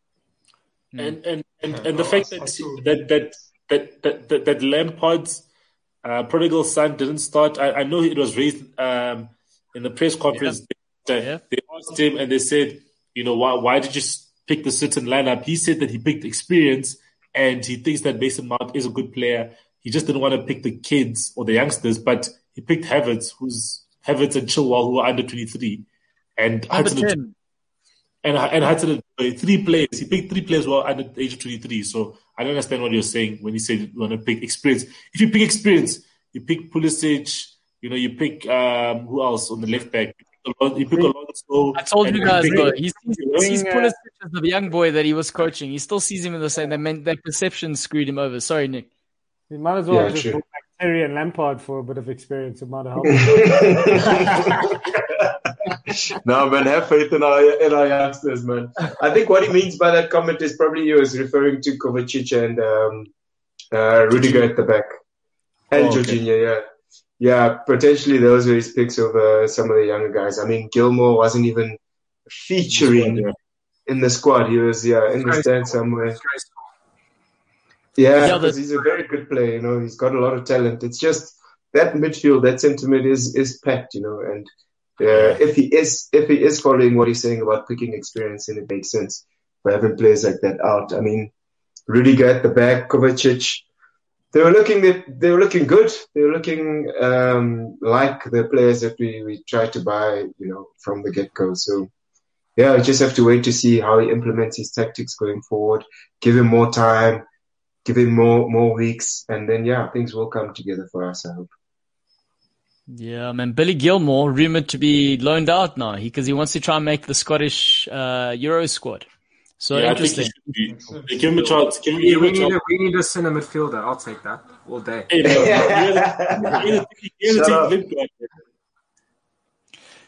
And and, and, and the fact that that that that that, that, that Lampard's uh, prodigal son didn't start. I, I know it was raised um, in the press conference. Yeah. They, yeah. they asked him and they said, you know, why why did you pick the certain lineup? He said that he picked experience and he thinks that Mason Mount is a good player. He just didn't want to pick the kids or the youngsters, but he picked Havertz, who's Havertz and Chilwell, who are under twenty-three, and Hudson. And and Hudson, three players. He picked three players who are under the age of twenty-three. So I don't understand what you're saying when you say you want to pick experience. If you pick experience, you pick Pulisic. You know, you pick um, who else on the left back? You pick Alonso. I told you guys, though, he sees, he sees Pulisic as the young boy that he was coaching. He still sees him in the same. That meant that perception screwed him over. Sorry, Nick. He might as well yeah, just put Terry and Lampard for a bit of experience. It might have helped. No, man, have faith in our in our youngsters, man. I think what he means by that comment is probably he was referring to Kovacic and um, uh, Rudiger at the back. And oh, okay. Jorginho, yeah. Yeah, potentially those were his picks over some of the younger guys. I mean, Gilmore wasn't even featuring squad, yeah. in the squad. He was, yeah, in the stand somewhere. Yeah, because he's a very good player, you know. He's got a lot of talent. It's just that midfield, that sentiment is is packed, you know. And uh, if he is if he is following what he's saying about picking experience, then it makes sense for having players like that out. I mean, Rudiger at the back, Kovacic. They were looking they were looking good. They were looking um, like the players that we, we tried to buy, you know, from the get-go. So, yeah, I just have to wait to see how he implements his tactics going forward. Give him more time, give him more more weeks, and then, yeah, things will come together for us, I hope. Yeah, man. Billy Gilmore, rumored to be loaned out now because he, he wants to try and make the Scottish uh, Euro squad. So yeah, interesting. Be, give him a chance. Give him we, a we, chance. Need a, we need a center midfielder. I'll take that all day. Hey, no,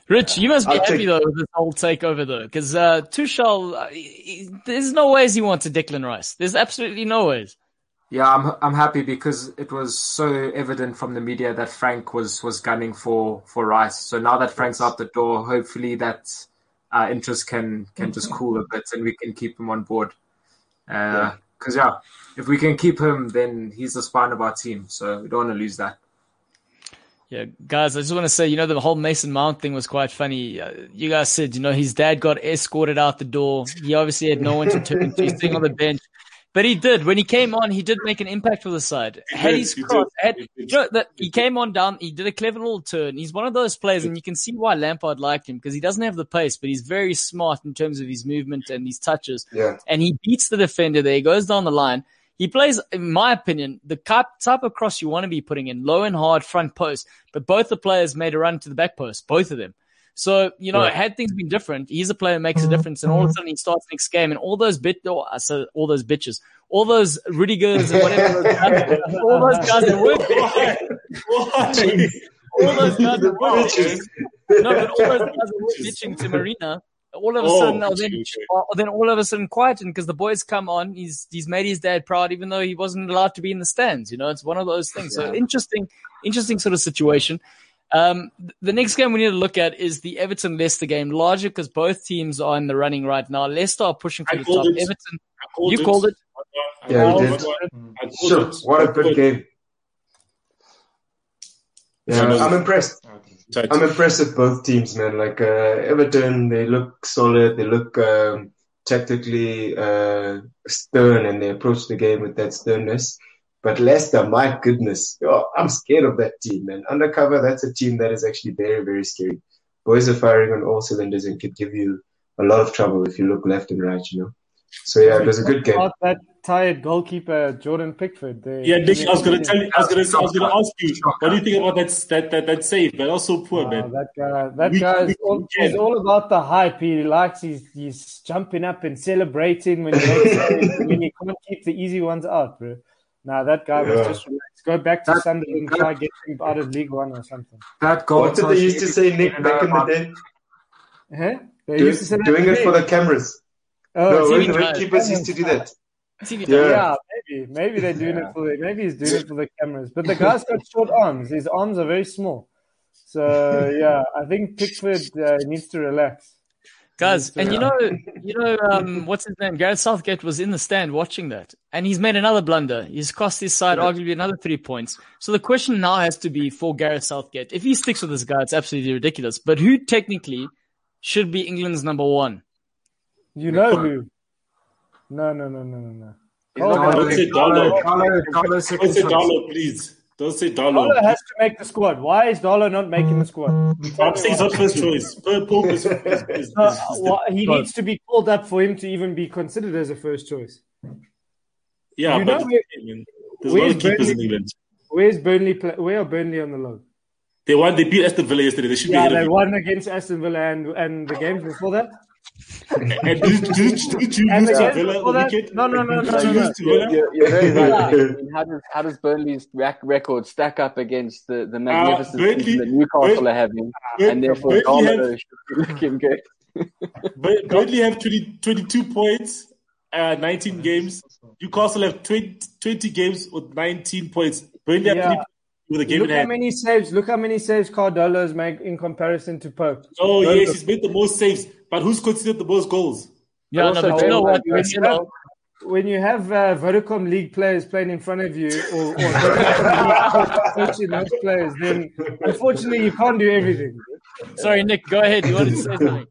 Rich, you must be I'll happy take- though with this whole takeover though, because uh, Tuchel, uh, he- there's no ways he wants a Declan Rice. There's absolutely no ways. Yeah, I'm I'm happy because it was so evident from the media that Frank was was gunning for for Rice. So now that Frank's out the door, hopefully that uh, interest can can just cool a bit and we can keep him on board. Because uh, yeah. yeah, if we can keep him, then he's the spine of our team. So we don't want to lose that. Yeah, guys, I just want to say, you know, the whole Mason Mount thing was quite funny. Uh, you guys said, you know, his dad got escorted out the door. He obviously had no one to turn to. He's sitting on the bench. But he did. When he came on, he did make an impact for the side. He Had did, his he cross, did, had, he did. you know, that he came on down, he did a clever little turn. He's one of those players, and you can see why Lampard liked him, because he doesn't have the pace, but he's very smart in terms of his movement and his touches. Yeah. And he beats the defender there. He goes down the line. He plays, in my opinion, the type of cross you want to be putting in, low and hard front post, but both the players made a run to the back post, both of them. So, you know, Right. had things been different, he's a player who makes a difference, and all of a sudden he starts next game, and all those bit, oh, I said all those bitches, all those Rudigers and whatever, those guys, all those guys that were bitching, all those guys that were bitching, no, but all those guys that were bitching to Marina, all of a Oh, sudden, are then, okay, okay. are then all of a sudden quietened because the boys come on. He's he's made his dad proud, even though he wasn't allowed to be in the stands. You know, it's one of those things. So interesting, interesting sort of situation. Um, the next game we need to look at is the Everton-Leicester game, largely because both teams are in the running right now. Leicester are pushing for I the called top. it. Everton, I called you it. called it. I Yeah, called we it. did. I called Sure. it. What a good game. Yeah, Yeah. I'm impressed. Tight. I'm impressed with both teams, man. Like uh, Everton, they look solid. They look um, tactically uh, stern, and they approach the game with that sternness. But Leicester, my goodness, oh, I'm scared of that team, man. Undercover, that's a team that is actually very, very scary. Boys are firing on all cylinders and could give you a lot of trouble if you look left and right, you know. So yeah, it was a good game. About that tired goalkeeper Jordan Pickford. They, Yeah, Nick, I was going to tell you. I was going to. I was going to ask you. Shocker. What do you think about that? That that, that save? But also poor Oh, man. that guy, that We- guy is we- all, we he's can. all about the hype. He likes he's he's jumping up and celebrating when he makes saves, and then he can't keep the easy ones out, bro. Now that guy was Yeah. just relaxed. Go back to That- Sunderland, that- try get him out of League One or something. That goal. What did they used to say, Nick, back in the day? Huh? They Do- used to say that doing to it me. for the cameras. Oh, No, T V when, when time. keepers used to do that. T V Yeah. Yeah, maybe. Maybe they're doing it for the, maybe he's doing it for the cameras. But the guy's got short arms. His arms are very small. So yeah, I think Pickford uh, needs to relax. Guys, and you Yeah. know, you know, um, what's his name? Gareth Southgate was in the stand watching that, and he's made another blunder. He's cost his side arguably another three points. So the question now has to be for Gareth Southgate. If he sticks with this guy, it's absolutely ridiculous. But who technically should be England's number one? You know who? No, no, no, no, no, no. Darlow, Don't say Darlow, Darlow. Darlow, Darlow, Don't second say choice. Darlow, please. Don't say Darlow Darlow. has to make the squad. Why is Darlow not making the squad? I'm saying it's not first choice. Pope Pope is, is, is, No, is, is wha- he the- needs to be called up for him to even be considered as a first choice. Yeah, You but know where- I mean, there's a lot where's of keepers in Burnley? England. Where's Burnley? Play, where are Burnley on the low? They won. They beat Aston Villa yesterday. They should Yeah, be they ahead of won against Aston Villa and and the games before that. you. And did, did, did you And lose the to games Villa before on the that. weekend? No, no, no, no, Did no, you no. lose to You're, Villa? you're, you're very right. Yeah. I mean, how does how does Burnley's rac- record stack up against the, the magnificent Burnley- season that Newcastle Burnley- are having, Burnley- and therefore Burnley have- Darlow should be looking good. Bur- Burnley have twenty, twenty-two points, uh, nineteen games. Newcastle have twenty, twenty games with nineteen points. Burnley have Yeah. three with a game Look in how hand. many saves. Look how many saves Cardolo's made in comparison to Pope. Oh Those yes, are- he's made the most saves, but who's considered the most goals? Yeah, no, also but you bear know in what? mind, When You you have, know, when you have uh, Vodacom League players playing in front of you, or, or Vodacom League coaching those players, then unfortunately you can't do everything. sorry, Nick, go ahead. You wanted to say something?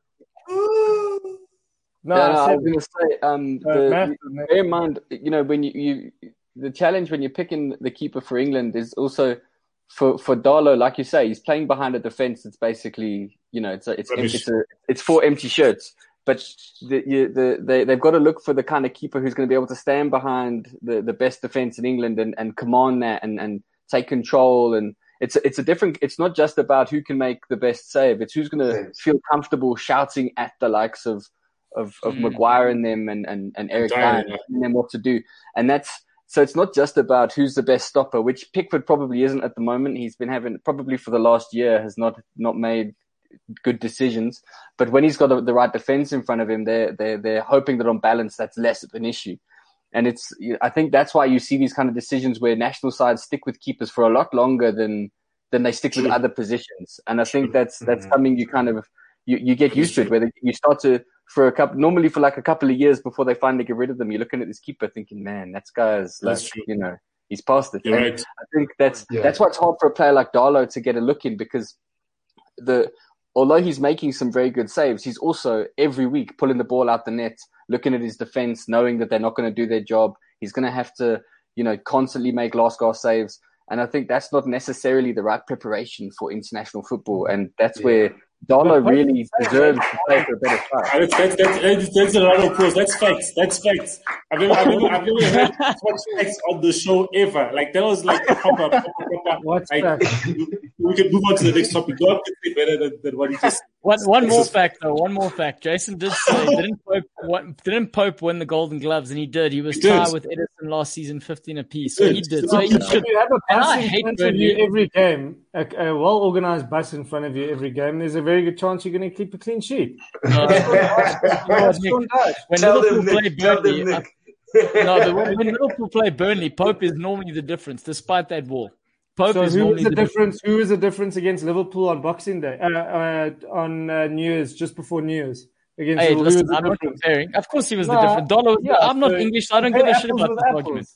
No, Yeah, I no, I said, was going to say, um, uh, the, massive, you- massive. bear in mind, you know, when you, you the challenge when you're picking the keeper for England is also for for Darlow, like you say, he's playing behind a defense that's basically, you know, it's a, it's Rubbish. it's a, it's four empty shirts. But the, you, the they they've got to look for the kind of keeper who's going to be able to stand behind the, the best defense in England and, and command that and, and take control. And it's a, it's a different. It's not just about who can make the best save. It's who's going to Yes. feel comfortable shouting at the likes of of, of Mm. Maguire and them and, and, and Eric Dyer, Dyer yeah. and them what to do. And that's so it's not just about who's the best stopper, which Pickford probably isn't at the moment. He's been having probably for the last year has not not made good decisions. But when he's got the, the right defense in front of him, they're, they're, they're hoping that on balance, that's less of an issue. And it's, I think that's why you see these kind of decisions where national sides stick with keepers for a lot longer than, than they stick with other positions. And I think that's, that's something you kind of, you, you get used to it, where you start to, for a couple, normally for like a couple of years before they finally get rid of them, you're looking at this keeper thinking, man, that guy's like, you know, he's past it. Right. I think that's, yeah. that's why it's hard for a player like Darlow to get a look in, because the, although he's making some very good saves, he's also every week pulling the ball out the net, looking at his defense, knowing that they're not going to do their job. He's going to have to, you know, constantly make last gasp saves. And I think that's not necessarily the right preparation for international football. And that's yeah. where Darlow really deserves to play for a better side. That's, that's, that's, that's a round of applause. That's facts. That's facts. I've never, I've never, I've never heard such facts on the show ever. Like, that was like a proper, proper, proper. What's like, that? We can move on to the next topic. God can say better than, than what he just said. One, one more fact, though. One more fact. Jason did say, didn't Pope, what, didn't Pope win the Golden Gloves? And he did. He was he tied with Edison last season, fifteen apiece. So he did. So he should. You have a bus in front of you every game, a, a well-organized bus in front of you every game. There's a very good chance you're going to keep a clean sheet. No, when Liverpool play Burnley, I, no, but when, when Liverpool play Burnley, Pope is normally the difference, despite that wall. Pope so is who normally was the, the difference? difference? Who was the difference against Liverpool on Boxing Day, uh, uh, on uh, New Year's, just before New Year's? Against hey, Liverpool? listen, I'm not comparing. Of course, he was no, the difference. Dollar, yeah, I'm not so English, so I don't give a shit about this argument.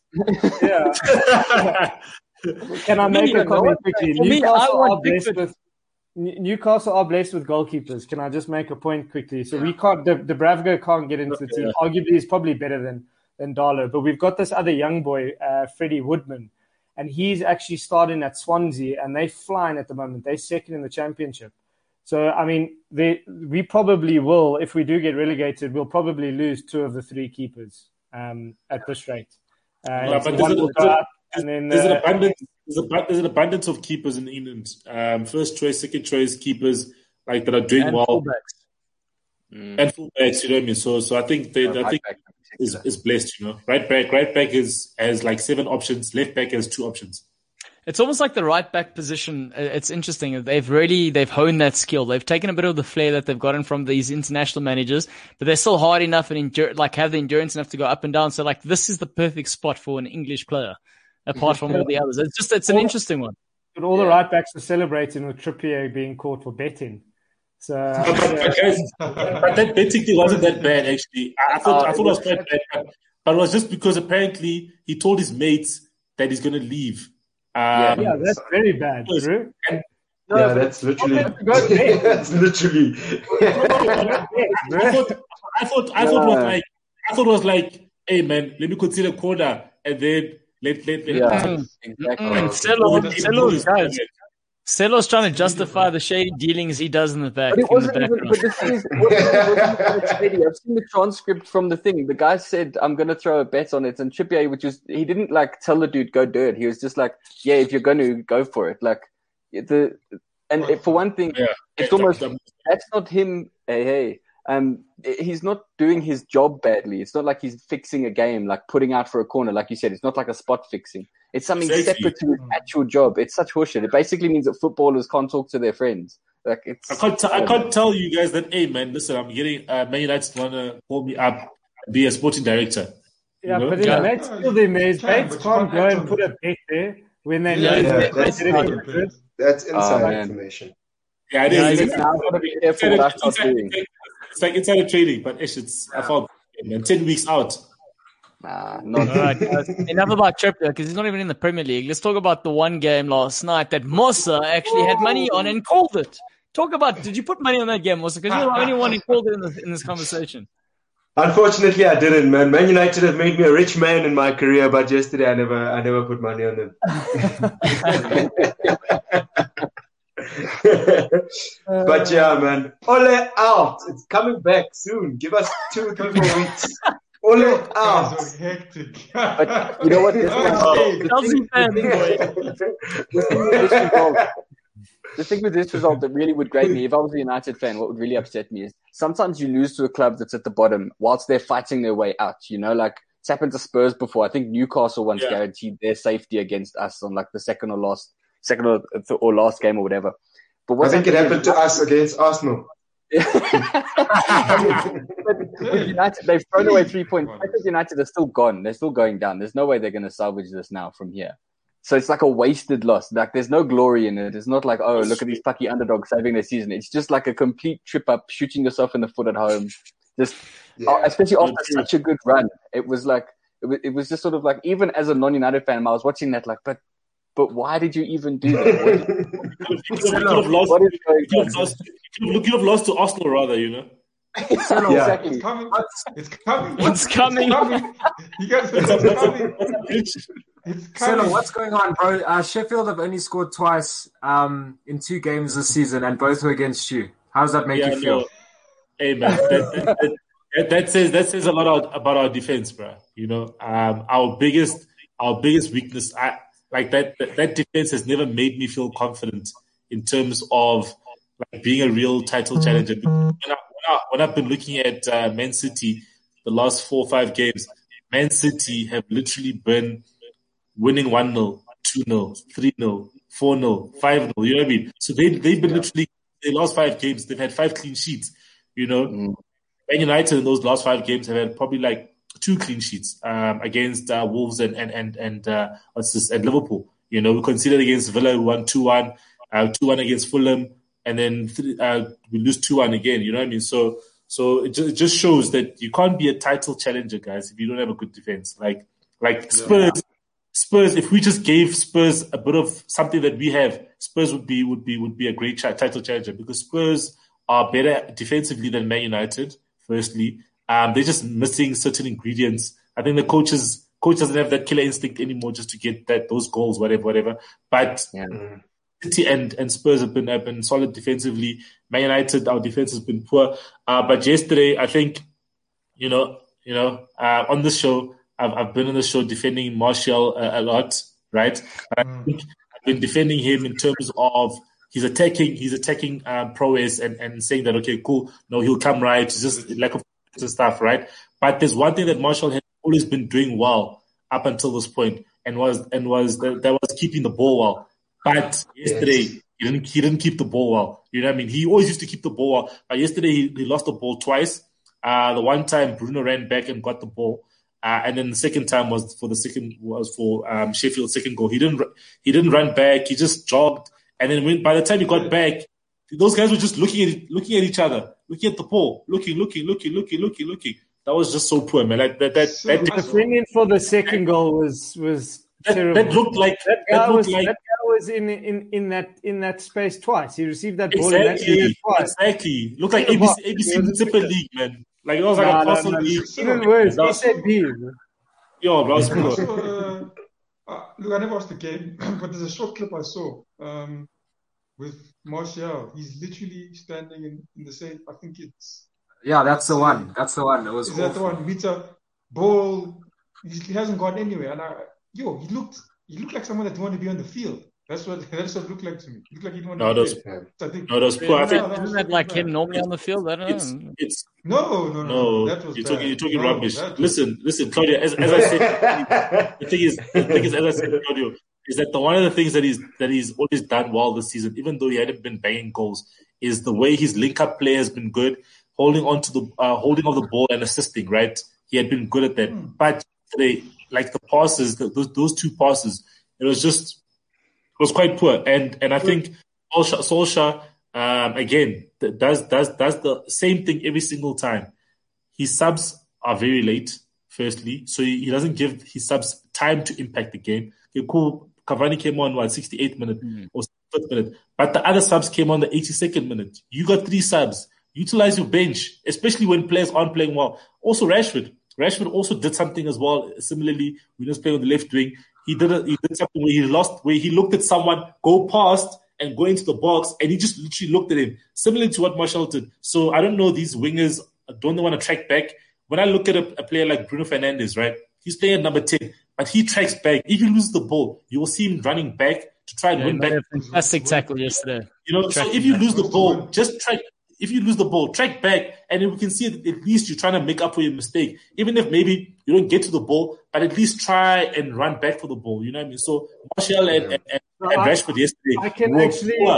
Yeah. Can I make me, a comment quickly? For Newcastle, me, are blessed with, Newcastle are blessed with goalkeepers. Can I just make a point quickly? So we can't. Dubravka can't get into the team. Arguably, he's probably better than than Darlow. But we've got this other young boy, uh, Freddie Woodman. And he's actually starting at Swansea, and they're flying at the moment. They're second in the championship. So, I mean, they, we probably will, if we do get relegated, we'll probably lose two of the three keepers um, at this rate. Uh, yeah, but there's, a, there's, a, and then, there's, uh, an abundance, there's, a, there's an abundance of keepers in England. Um, first choice, second choice keepers like that are doing and well. Fullbacks. Mm. And fullbacks, you know what I mean? So, so I think they, oh, I think is, is blessed, you know. Right back, right back is has like seven options. Left back has two options. It's almost like the right back position. It's interesting. They've really, they've honed that skill. They've taken a bit of the flair that they've gotten from these international managers, but they're still hard enough and endure, like have the endurance enough to go up and down. So like, this is the perfect spot for an English player, apart from all the others. It's just, it's an interesting one. But all the yeah. right backs are celebrating with Trippier being caught for betting. So, uh, but, guys, but that betting thing wasn't that bad, actually. I, I thought, uh, I thought it was quite bad, but it was just because apparently he told his mates that he's going to leave. Um, yeah, that's very bad, Drew. And, no, yeah, that's literally. That's literally. I thought, I thought, I thought it was like, I thought it was like, hey man, let me consider corner and then let let. let yeah, exactly. Celo's guys. Celo's trying to justify the shady dealings he does in the back. But it wasn't in the even. But the thing is, it wasn't, it wasn't shady. I've seen the transcript from the thing. The guy said, "I'm going to throw a bet on it," and Trippier, which was he didn't like tell the dude go do it. He was just like, "Yeah, if you're going to go for it." Like the and it, for one thing, yeah. it's almost that's not him. Hey, hey. Um, he's not doing his job badly. It's not like he's fixing a game, like putting out for a corner, like you said. It's not like a spot fixing. It's something Safety. separate to his actual job. It's such horseshit. It basically means that footballers can't talk to their friends. Like it's. I can't. T- I can't tell you guys that. Hey, man, listen. I'm getting uh, Man United want to call me up, be a sporting director. Yeah, you know? but yeah. Mates still their mates. Mates can't go and put a bet there when they know yeah, yeah, that's, that's, that's inside oh, information. Yeah, it is. Yeah, now I've got to be careful what I start doing. It's like insider trading, but it's, it's I found man, ten weeks out. Nah, not right, guys. Enough about Trippier because he's not even in the Premier League. Let's talk about the one game last night that Mossa actually had money on and called it. Talk about, did you put money on that game, Mossa? Because you're the only one who called it in this, in this conversation. Unfortunately, I didn't, man. Man United have made me a rich man in my career, but yesterday I never, I never put money on them. But yeah, man, Ole out. It's coming back soon. Give us two, three more weeks. Ole out. So hectic. But you know what? This Chelsea fan, The thing with this result that really would grate me, if I was a United fan, what would really upset me is sometimes you lose to a club that's at the bottom whilst they're fighting their way out. You know, like it's happened to Spurs before. I think Newcastle once yeah. guaranteed their safety against us on like the second or last, second or, or last game or whatever. But what I think it happened to us against Arsenal. With United, they've thrown away three points. Sheffield United are still gone. They're still going down. There's no way they're going to salvage this now from here. So it's like a wasted loss. Like there's no glory in it. It's not like, oh, look at these plucky underdogs saving their season. It's just like a complete trip up, shooting yourself in the foot at home. Just, yeah. uh, especially after such a good run. It was like, it was, it was just sort of like, even as a non-United fan, I was watching that like, but, but why did you even do that? You could have lost. You could have lost to Arsenal rather, you know. Yeah. Exactly. It's coming. It's coming. It's coming. It's coming. You guys, it's coming. It's coming. So, what's going on, bro? Uh, Sheffield have only scored twice um, in two games this season, and both were against you. How does that make yeah, you feel? No. Hey man, that, that, that, that says that says a lot about our defense, bro. You know, um, our biggest our biggest weakness, I, like that, that that defense has never made me feel confident in terms of like being a real title challenger. When, I, when, I, when I've been looking at uh, Man City the last four or five games, Man City have literally been winning one nil, two nil, three nil, four nil, five nil. You know what I mean? So they they've been yeah. literally the last five games they've had five clean sheets. You know, mm. Man United in those last five games have had probably like two clean sheets um, against uh, Wolves and and and and uh, what's this and Liverpool. You know, we conceded against Villa, we won two one, uh, two one against Fulham, and then three, uh, we lose two one again. You know what I mean? So so it just, it just shows that you can't be a title challenger, guys, if you don't have a good defense. Like like Spurs, yeah. Spurs. If we just gave Spurs a bit of something that we have, Spurs would be would be would be a great ch- title challenger because Spurs are better defensively than Man United, firstly. Um, they're just missing certain ingredients. I think the coaches, coach doesn't have that killer instinct anymore just to get that those goals, whatever, whatever. But yeah. City and, and Spurs have been, have been solid defensively. Man United, our defense has been poor. Uh, but yesterday, I think, you know, you know, uh, on this show, I've, I've been on the show defending Martial a, a lot, right? But I think I've been defending him in terms of He's attacking, he's attacking um, prowess and, and saying that, okay, cool, no, he'll come right. It's just lack of stuff, right? But there's one thing that Martial has always been doing well up until this point, and was and was that, that was keeping the ball well. But yesterday, yes. he didn't he didn't keep the ball well. You know what I mean? He always used to keep the ball well. But yesterday, he, he lost the ball twice. Uh, the one time Bruno ran back and got the ball, uh, and then the second time was for the second was for um, Sheffield's second goal. He didn't he didn't run back. He just jogged. And then when, by the time he got back, those guys were just looking at looking at each other, looking at the ball, looking, looking, looking, looking, looking, looking. That was just so poor, man. Like that, that, so that, that defending for the second goal was was that, terrible. That looked like that guy that looked was like, that guy was in in in that in that space twice. He received that ball exactly, in that area twice. Exactly, looked like A B C A B C Super League, man. Like it was like nah, a Castle no, no, League. Even worse, he said B. Yo, bro, was also, uh, uh, look, I never watched the game, but there's a short clip I saw. Um, With Martial, he's literally standing in, in the same. I think it's. Yeah, that's the one. That's the one. It was. Is that the one? Meter ball. He hasn't gone anywhere, and I, yo, he looked. He looked like someone that didn't want to be on the field. That's what. That's what it looked like to me. He looked like he didn't want no, to. Those, play. I think. No, those poor. Isn't, that, isn't that like him normally on the field? I don't it's, know. It's no, no, no. no That was you're bad. talking. You're talking no, rubbish. Was... Listen, listen, Claudia. As, as I said, the thing is, the thing is, as I said, Claudio. Is that the one of the things that he's that he's always done well this season, even though he hadn't been banging goals, is the way his link-up play has been good, holding on to the uh, holding of the ball and assisting. Right, he had been good at that. Mm. But today, like the passes, the, those those two passes, it was just it was quite poor. And and I think Solskjaer, Solskjaer um, again does does does the same thing every single time. His subs are very late. Firstly, so he, he doesn't give his subs time to impact the game. Okay, cool. Cavani came on what sixty-eighth minute mm-hmm. or sixty-fifth minute, but the other subs came on the eighty-second minute. You got three subs. Utilize your bench, especially when players aren't playing well. Also, Rashford. Rashford also did something as well. Similarly, when he was playing on the left wing, he did a, he did something where he lost, where he looked at someone go past and go into the box, and he just literally looked at him, similar to what Martial did. So I don't know, these wingers don't they want to track back? When I look at a, a player like Bruno Fernandes, right, he's playing at number ten, but he tracks back. If he loses the ball, you will see him running back to try and yeah, win back. Fantastic tackle yesterday. You know, Tracking so if you lose the ball, just track. If you lose the ball, track back, and then we can see that at least you're trying to make up for your mistake. Even if maybe you don't get to the ball, but at least try and run back for the ball. You know what I mean? So Martial and, and, and, and Rashford yesterday I can were actually, poor,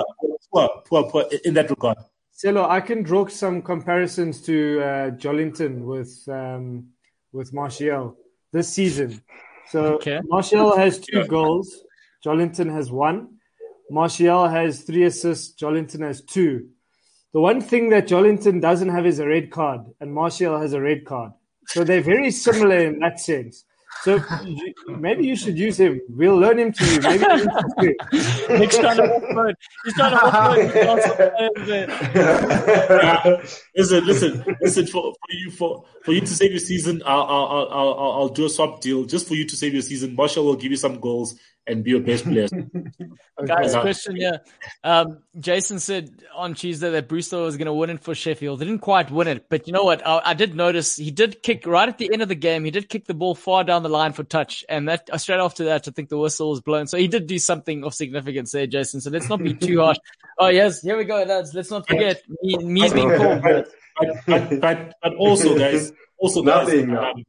poor, poor, poor in that regard. Selo, I can draw some comparisons to uh, Jolinton with um, with Martial this season. So okay. Martial has two yeah. goals. Jolinton has one. Martial has three assists. Jolinton has two. The one thing that Jolinton doesn't have is a red card, and Martial has a red card. So they're very similar in that sense. So maybe you should use him. We'll learn him to you. Maybe Nick's trying to offload. He's trying to offload. Listen, listen, listen. For, for you, for, for you to save your season, I'll, I'll, I'll, I'll, I'll do a swap deal just for you to save your season. Martial will give you some goals and be your best player. Guys, question, yeah. Um, Jason said on Tuesday that Brewster was going to win it for Sheffield. They didn't quite win it, but you know what? I, I did notice he did kick right at the end of the game. He did kick the ball far down the line for touch, and that straight after that, I think the whistle was blown. So he did do something of significance there, Jason. So let's not be too harsh. Oh yes, here we go, lads. Let's not forget me, me's being called. But, but, but, but also, guys, also guys. Nothing, um,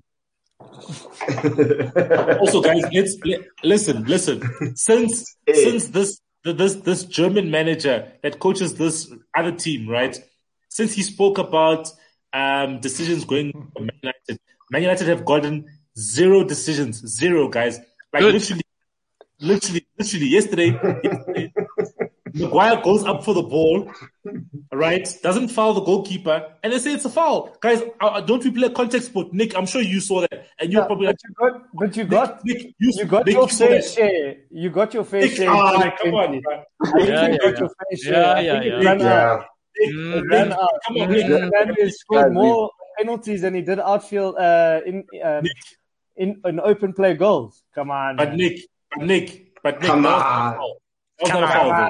also, guys, let's listen. Listen, since hey. since this this this German manager that coaches this other team, right? Since he spoke about um, decisions going for Man United, Man United have gotten zero decisions, zero guys. Like Good. literally, literally, literally. Yesterday, yesterday Maguire goes up for the ball, right? Doesn't foul the goalkeeper, and they say it's a foul. Guys, uh, don't we play contact sport? Nick, I'm sure you saw that, and you yeah, probably. But you got, but you got, Nick, Nick, you, you got Nick, your you fair share. You got your fair Nick, share. Ah, come on, man. I think yeah, you yeah, got yeah. your fair share. Yeah, yeah, I think yeah. it ran yeah. out. Nick, It Nick, ran out. come on, Nick. Fernandes scored more penalties than he did outfield uh, in um, in in open play goals. Come on, but man. Nick, but Nick, but Nick, come on. on. Come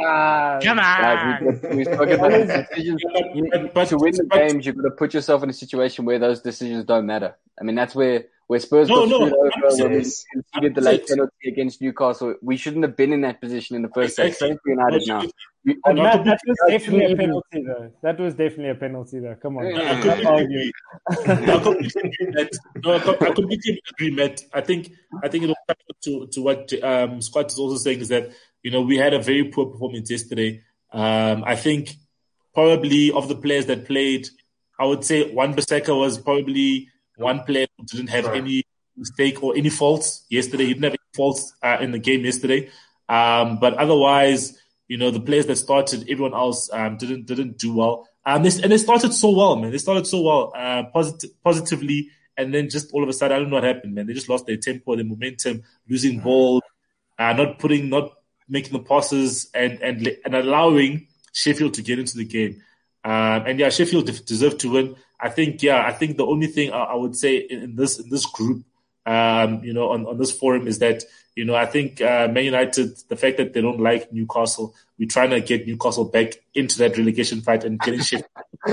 on. Come on. We spoke about decisions. You, but, to win the but, games, you've got to put yourself in a situation where those decisions don't matter. I mean, that's where, where Spurs no, got no, screwed over when we yes. conceded the late penalty against Newcastle. We shouldn't have been in that position in the first place. Same for United now. You, and Matt, that was definitely a penalty, though. That was definitely a penalty, though. Come on. I completely agree. I completely agree, Matt. No, I completely agree, Matt. I think, I think it'll come to, to what um, Scott is also saying is that, you know, we had a very poor performance yesterday. Um, I think probably of the players that played, I would say Wan-Bissaka was probably one player who didn't have right. any mistake or any faults yesterday. He didn't have any faults uh, in the game yesterday. Um, but otherwise, you know, the players that started, everyone else um, didn't didn't do well. Um, they, and they started so well, man. They started so well, uh, posit- positively. And then just all of a sudden, I don't know what happened, man. They just lost their tempo, their momentum, losing balls, uh, not putting, not making the passes and, and and allowing Sheffield to get into the game. Um, and yeah, Sheffield deserved to win. I think, yeah, I think the only thing I, I would say in, in this in this group, um, you know, on, on this forum is that, you know, I think uh, Man United, the fact that they don't like Newcastle, we're trying to get Newcastle back into that relegation fight and getting Sheffield.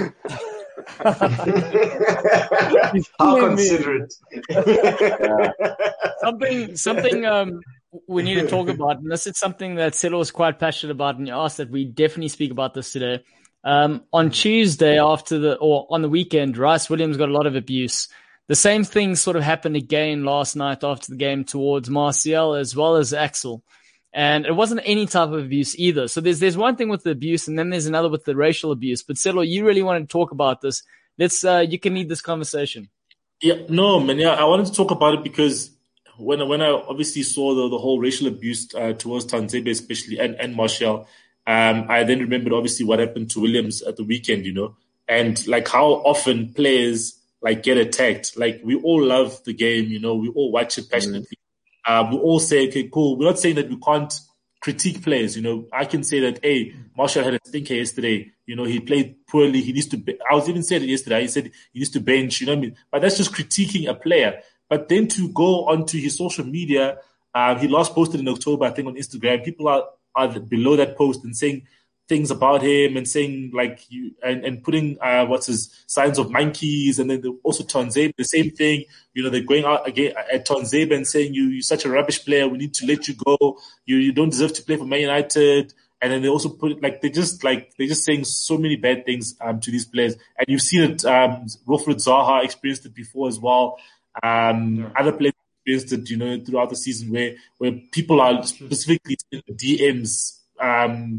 How considerate. Yeah. Something, something um, we need to talk about, and this is something that Selo was quite passionate about, and you asked that we definitely speak about this today. Um, on Tuesday after the, or on the weekend, Rice Williams got a lot of abuse. The same thing sort of happened again last night after the game towards Martial as well as Axel. And it wasn't any type of abuse either. So there's there's one thing with the abuse, and then there's another with the racial abuse. But Selo, you really wanted to talk about this. Let's uh, you can lead this conversation. Yeah, no, man. Yeah, I wanted to talk about it because when when I obviously saw the, the whole racial abuse uh, towards Tuanzebe especially and and Martial, um, I then remembered obviously what happened to Williams at the weekend, you know, and like how often players like get attacked. Like we all love the game, you know, we all watch it passionately. Mm-hmm. Uh, we all say, okay, cool. We're not saying that we can't critique players. You know, I can say that, hey, Martial had a stinker yesterday. You know, he played poorly. He needs to, be- I was even saying it yesterday. He said he needs to bench, you know what I mean? But that's just critiquing a player. But then to go onto his social media, uh, he last posted in October, I think on Instagram, people are, are below that post and saying things about him and saying like you and, and putting uh what's his signs of monkeys, and then also Tuanzebe the same thing. You know, they're going out again at Tuanzebe and saying you you're such a rubbish player, we need to let you go, you you don't deserve to play for Man United. And then they also put it like they just like they're just saying so many bad things um to these players. And you've seen it, um Wilfried Zaha experienced it before as well. Um yeah. Other players experienced it, you know, throughout the season where where people are specifically D Ms um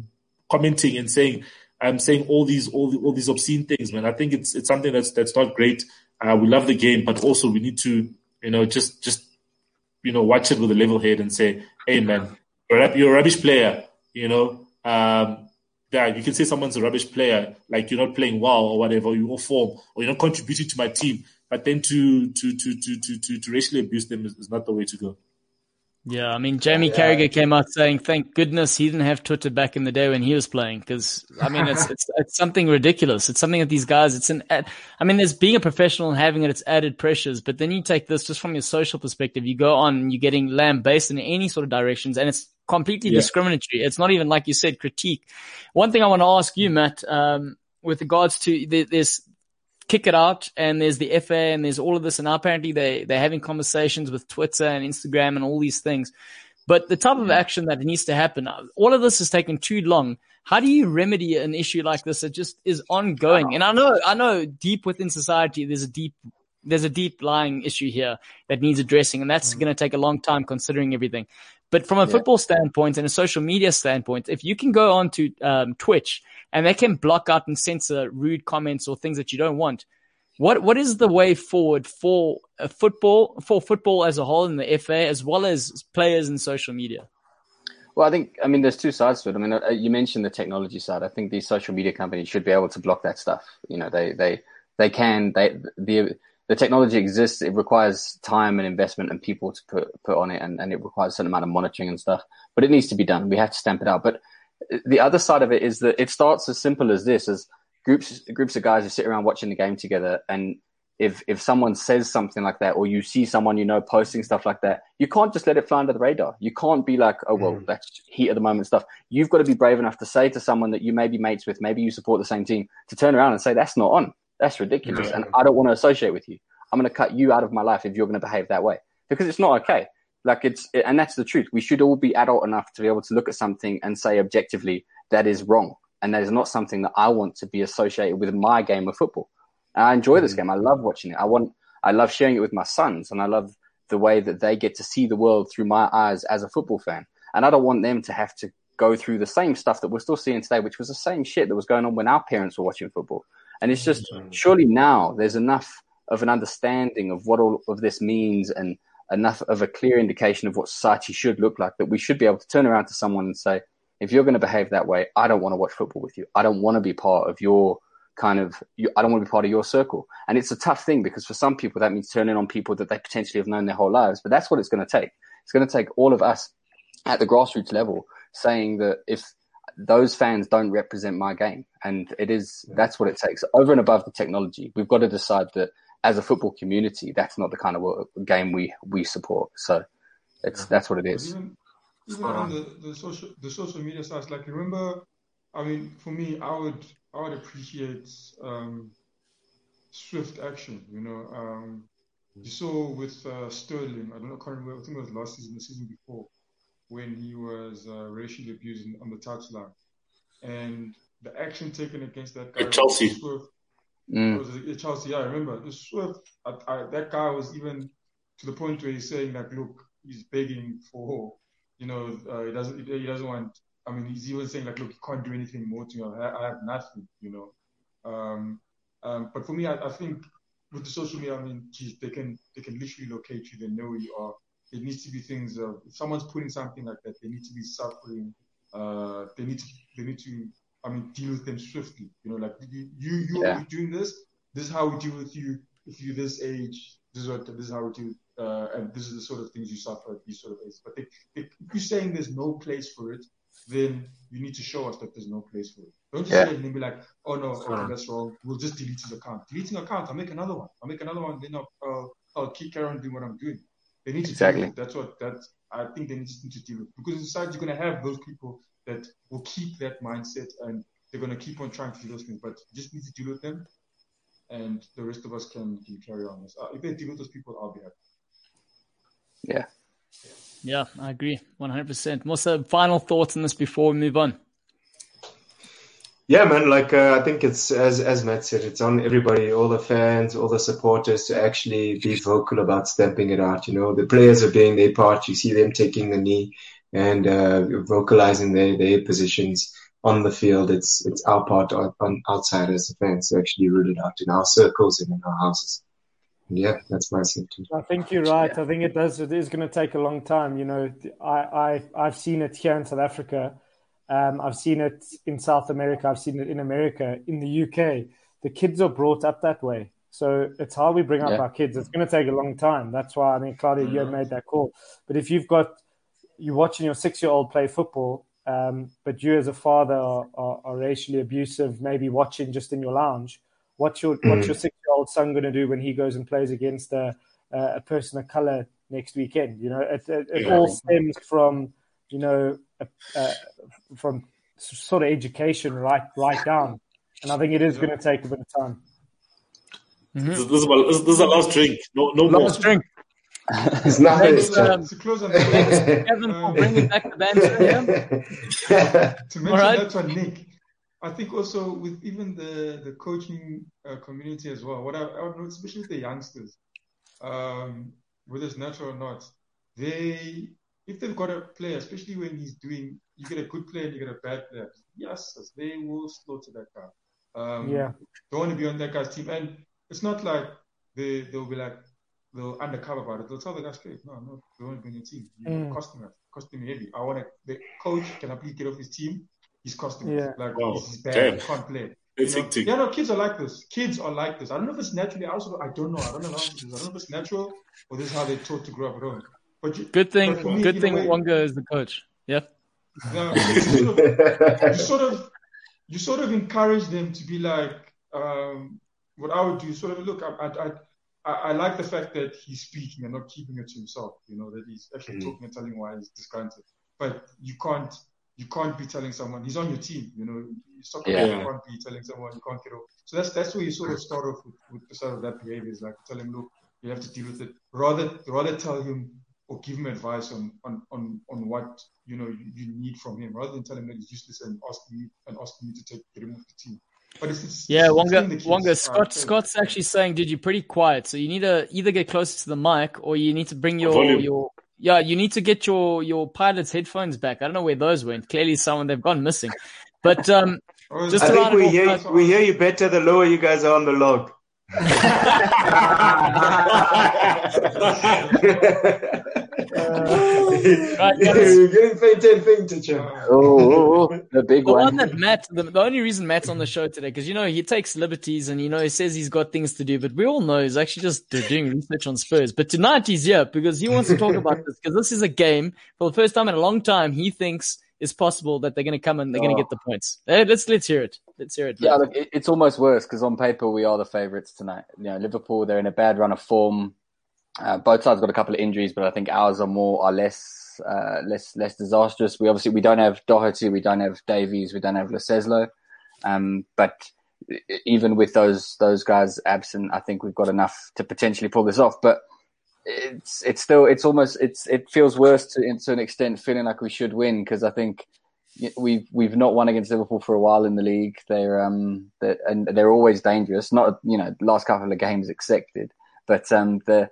commenting and saying, I'm um, saying all these, all, the, all these obscene things, man. I think it's, it's something that's, that's not great. Uh, we love the game, but also we need to, you know, just, just, you know, watch it with a level head and say, hey, man, you're a, you're a rubbish player, you know, um, yeah, you can say someone's a rubbish player, like you're not playing well or whatever, you're off form, or you're not contributing to my team. But then to to to to to to, to racially abuse them is, is not the way to go. Yeah, I mean, Jamie oh, yeah. Carragher came out saying, "Thank goodness he didn't have Twitter back in the day when he was playing." Because I mean, it's, it's it's something ridiculous. It's something that these guys. It's an. I mean, there's being a professional and having it. It's added pressures. But then you take this just from your social perspective. You go on, and you're getting lambasted in any sort of directions, and it's completely yeah. discriminatory. It's not even like you said critique. One thing I want to ask you, Matt, um, with regards to this. Kick it out, and there's the F A, and there's all of this, and now apparently they, they're having conversations with Twitter and Instagram and all these things. But the type of action that needs to happen, all of this has taken too long. How do you remedy an issue like this that just is ongoing? And I know, I know deep within society, there's a deep, there's a deep lying issue here that needs addressing, and that's mm-hmm. going to take a long time considering everything. But from a yeah. football standpoint and a social media standpoint, if you can go on to um, Twitch and they can block out and censor rude comments or things that you don't want, what what is the way forward for a football for football as a whole in the F A as well as players in social media? Well, I think I mean there's two sides to it. I mean, you mentioned the technology side. I think these social media companies should be able to block that stuff. You know, they they they can. They the The technology exists. It requires time and investment and people to put put on it, and, and it requires a certain amount of monitoring and stuff. But it needs to be done. We have to stamp it out. But the other side of it is that it starts as simple as this: as groups groups of guys who sit around watching the game together, and if if someone says something like that, or you see someone you know posting stuff like that, you can't just let it fly under the radar. You can't be like, oh well, mm. that's heat of the moment stuff. You've got to be brave enough to say to someone that you may be mates with, maybe you support the same team, to turn around and say that's not on. That's ridiculous, yeah. and I don't want to associate with you. I'm going to cut you out of my life if you're going to behave that way, because it's not okay. Like it's, and that's the truth. We should all be adult enough to be able to look at something and say objectively that is wrong, and that is not something that I want to be associated with my game of football. And I enjoy this game. I love watching it. I want, I love sharing it with my sons, and I love the way that they get to see the world through my eyes as a football fan. And I don't want them to have to go through the same stuff that we're still seeing today, which was the same shit that was going on when our parents were watching football. And it's just, surely now there's enough of an understanding of what all of this means and enough of a clear indication of what society should look like that we should be able to turn around to someone and say, if you're going to behave that way, I don't want to watch football with you. I don't want to be part of your kind of, I don't want to be part of your circle. And it's a tough thing because for some people that means turning on people that they potentially have known their whole lives, but that's what it's going to take. It's going to take all of us at the grassroots level saying that if those fans don't represent my game, and it is, that's what it takes. Over and above the technology, we've got to decide that as a football community, that's not the kind of game we, we support. So it's, that's what it is. Even, even on the, the social, the social media sites, like remember, I mean, for me, I would, I would appreciate, um, swift action, you know, um, you saw with, uh, Sterling, I don't know, I can't remember, I think it was last season, the season before, when he was uh, racially abused on the touchline, and the action taken against that guy. At Chelsea. Swift. Mm. It was at Chelsea, yeah, I remember. It was Swift. I, I, that guy was even to the point where he's saying that, look, he's begging for, you know, uh, he doesn't, he doesn't want. I mean, he's even saying like, look, you can't do anything more to me. I, I have nothing, you know. Um, um, but for me, I, I think with the social media, I mean, geez, they can they can literally locate you. They know where you are. It needs to be things of, if someone's putting something like that, they need to be suffering. Uh, they need to, they need to, I mean, deal with them swiftly. You know, like you, you, you yeah. are doing this. This is how we deal with you. If you're this age, this is what, this is how we do, uh, and this is the sort of things you suffer at these sort of ages. But they, they, if you're saying there's no place for it, then you need to show us that there's no place for it. Don't just yeah. say it and then be like, oh no, okay, that's wrong. We'll just delete his account. Deleting account, I'll make another one. I'll make another one. Then I'll, I'll, I'll keep carrying on doing what I'm doing. They need to exactly. deal with it. That's what that I think they need to deal with, because inside you're going to have those people that will keep that mindset and they're going to keep on trying to do those things, but you just need to deal with them, and the rest of us can, can carry on this. Uh, if they deal with those people, I'll be happy. Yeah. Yeah, I agree, one hundred percent. Musa, final thoughts on this before we move on? Yeah, man, like uh, I think it's, as as Matt said, it's on everybody, all the fans, all the supporters to actually be vocal about stamping it out. You know, the players are doing their part. You see them taking the knee and uh, vocalizing their, their positions. on the field. It's it's our part on, on outside as a fans to actually root it out in our circles and in our houses. Yeah, that's my sentiment. I think you're right. Yeah. I think it does. It is going to take a long time. You know, I, I, I've seen it here in South Africa. Um, I've seen it in South America. I've seen it in America, in the U K. The kids are brought up that way. So it's how we bring up yeah. our kids. It's going to take a long time. That's why, I mean, Claudia, you had made that call. But if you've got, you're watching your six-year-old play football, um, but you as a father are, are, are racially abusive, maybe watching just in your lounge, what's your, mm. what's your six-year-old son going to do when he goes and plays against a, a person of color next weekend? You know, it, it, it yeah. all stems from, you know, uh, uh, from sort of education right right down. And I think it is going to take a bit of time. Mm-hmm. This, this, is my, this, this is a last drink. No, no more. Last drink. It's not Thanks, um, to close on that. Kevin, for bringing back the banter. Yeah. To mention right. that one, Nick, I think also with even the, the coaching uh, community as well, what I, I know, especially the youngsters, um, whether it's natural or not, they, if they've got a player, especially when he's doing, you get a good player and you get a bad player, yes, they will slaughter that guy. Um, yeah. Don't want to be on that guy's team. And it's not like they, they'll be like, they'll undercover about it. They'll tell the guy straight, no, no, they want to be on your team. You mm. cost me, cost me heavy. I want to, the coach, can I please get off his team? He's costing yeah. us. Like, wow. He's bad, he can't play. You know? Yeah, no, kids are like this. Kids are like this. I don't know if it's naturally, I also, I don't know. I don't know how it is. I don't know if it's natural or this is how they're taught to grow up at home. But you, good thing, but me, good thing way, Wonga is the coach. Yeah. No, you, sort of, you sort of, you sort of encourage them to be like, um, what I would do, sort of look, I, I, I, I like the fact that he's speaking and not keeping it to himself. You know, that he's actually mm. talking and telling why he's disgruntled. But you can't, you can't be telling someone he's on your team. You know, soccer yeah. you can't be telling someone you can't get off. So that's that's where you sort of start off with, with the sort of that behavior. Is like tell him, look, you have to deal with it. Rather, rather tell him or give him advice on on on, on what you know you, you need from him, rather than tell him that he's useless and asking you and asking you to take get him off the team. But it's, it's, yeah, it's Wonga, Wonga, Scott, Scott's actually saying, dude, you're pretty quiet. So you need to either get closer to the mic or you need to bring your, Volume. your, yeah, you need to get your, your pilot's headphones back. I don't know where those went. Clearly someone, they've gone missing. But, um, just I think we hear, off, we hear you better the lower you guys are on the log. Uh, right, you're getting fainted, fainted, Jim. Oh, oh, the big the one. one that Matt, the, the only reason Matt's on the show today, because you know he takes liberties and you know he says he's got things to do, but we all know he's actually just doing research on Spurs. But tonight he's here because he wants to talk about this, because this is a game for the first time in a long time he thinks it's possible that they're going to come and they're oh. going to get the points. Hey, let's let's hear it. Let's hear it. Yeah, look, it, it's almost worse because on paper we are the favourites tonight. You know, Liverpool, they're in a bad run of form. Uh, both sides got a couple of injuries, but I think ours are more are less uh, less less disastrous. We obviously we don't have Doherty, we don't have Davies, we don't have Lo Celso. Um, but even with those those guys absent, I think we've got enough to potentially pull this off. But it's it's still it's almost it's it feels worse to, to an extent, feeling like we should win, because I think we've we've not won against Liverpool for a while in the league. They're um they're, and they're always dangerous. Not you know last couple of games accepted, but um the.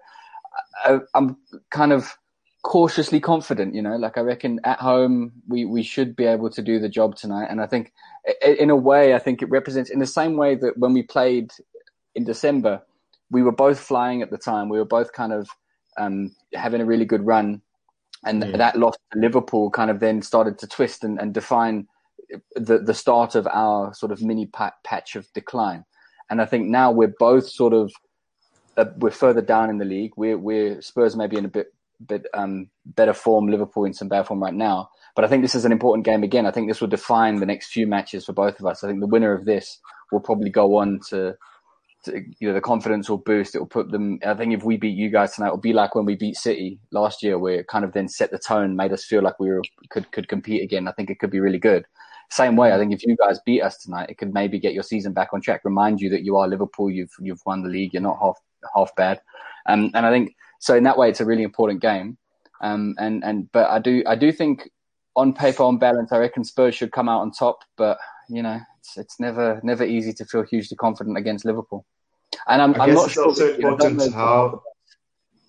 I, I'm kind of cautiously confident, you know, like I reckon at home we, we should be able to do the job tonight. And I think in a way, I think it represents in the same way that when we played in December, we were both flying at the time. We were both kind of um, having a really good run. And yeah. that loss to Liverpool kind of then started to twist and, and define the, the start of our sort of mini patch of decline. And I think now we're both sort of Uh, we're further down in the league. We're, we're Spurs maybe in a bit, bit um, better form. Liverpool in some bad form right now. But I think this is an important game again. I think this will define the next few matches for both of us. I think the winner of this will probably go on to, to you know, the confidence will boost. It will put them. I think if we beat you guys tonight, it'll be like when we beat City last year, where it kind of then set the tone, made us feel like we were could could compete again. I think it could be really good. Same way, I think if you guys beat us tonight, it could maybe get your season back on track. Remind you that you are Liverpool. You've you've won the league. You're not half. half bad. Um, and I think, so in that way, it's a really important game. Um, and, and, but I do, I do think on paper, on balance, I reckon Spurs should come out on top, but you know, it's, it's never, never easy to feel hugely confident against Liverpool. And I'm, I I'm guess not it's sure. also important how,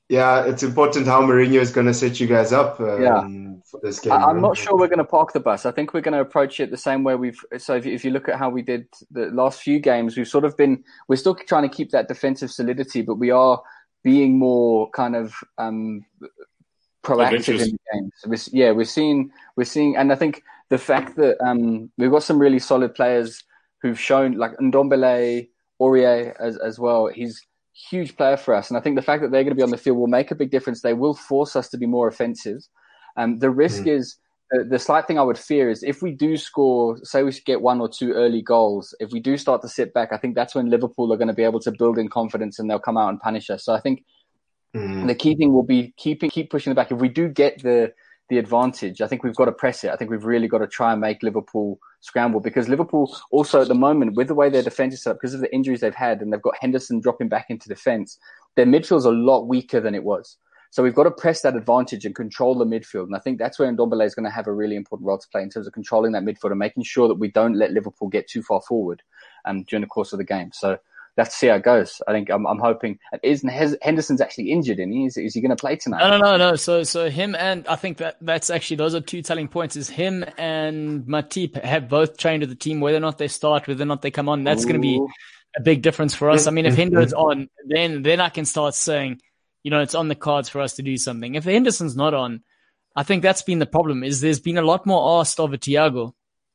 yeah, it's important how Mourinho is going to set you guys up um, Yeah. for this game. I, I'm right? not sure we're going to park the bus. I think we're going to approach it the same way we've. So if you, if you look at how we did the last few games, we've sort of been. We're still trying to keep that defensive solidity, but we are being more kind of um, proactive Adventurous. in the games. We're, yeah, we're seeing. We're seeing, and I think the fact that um, we've got some really solid players who've shown, like Ndombele, Aurier as as well. He's huge player for us, and I think the fact that they're going to be on the field will make a big difference. They will force us to be more offensive. Um, the risk mm. is uh, the slight thing I would fear is if we do score, say we get one or two early goals, if we do start to sit back, I think that's when Liverpool are going to be able to build in confidence and they'll come out and punish us. So I think mm. the key thing will be keeping keep pushing it back. If we do get the the advantage, I think we've got to press it. I think we've really got to try and make Liverpool scramble, because Liverpool also at the moment, with the way their defence is set up, because of the injuries they've had, and they've got Henderson dropping back into defence, their midfield's a lot weaker than it was. So we've got to press that advantage and control the midfield. And I think that's where Ndombele is going to have a really important role to play in terms of controlling that midfield and making sure that we don't let Liverpool get too far forward um, during the course of the game. So let's see how it goes. I think I'm, I'm hoping. Isn't Henderson's actually injured? And he is, is he going to play tonight? No, no, no, no. So, so him and I think that that's actually those are two telling points. Is him and Matip have both trained with the team. Whether or not they start, whether or not they come on, that's going to be a big difference for us. I mean, if Henderson's on, then then I can start saying, you know, it's on the cards for us to do something. If Henderson's not on, I think that's been the problem. Is there's been a lot more asked of Thiago.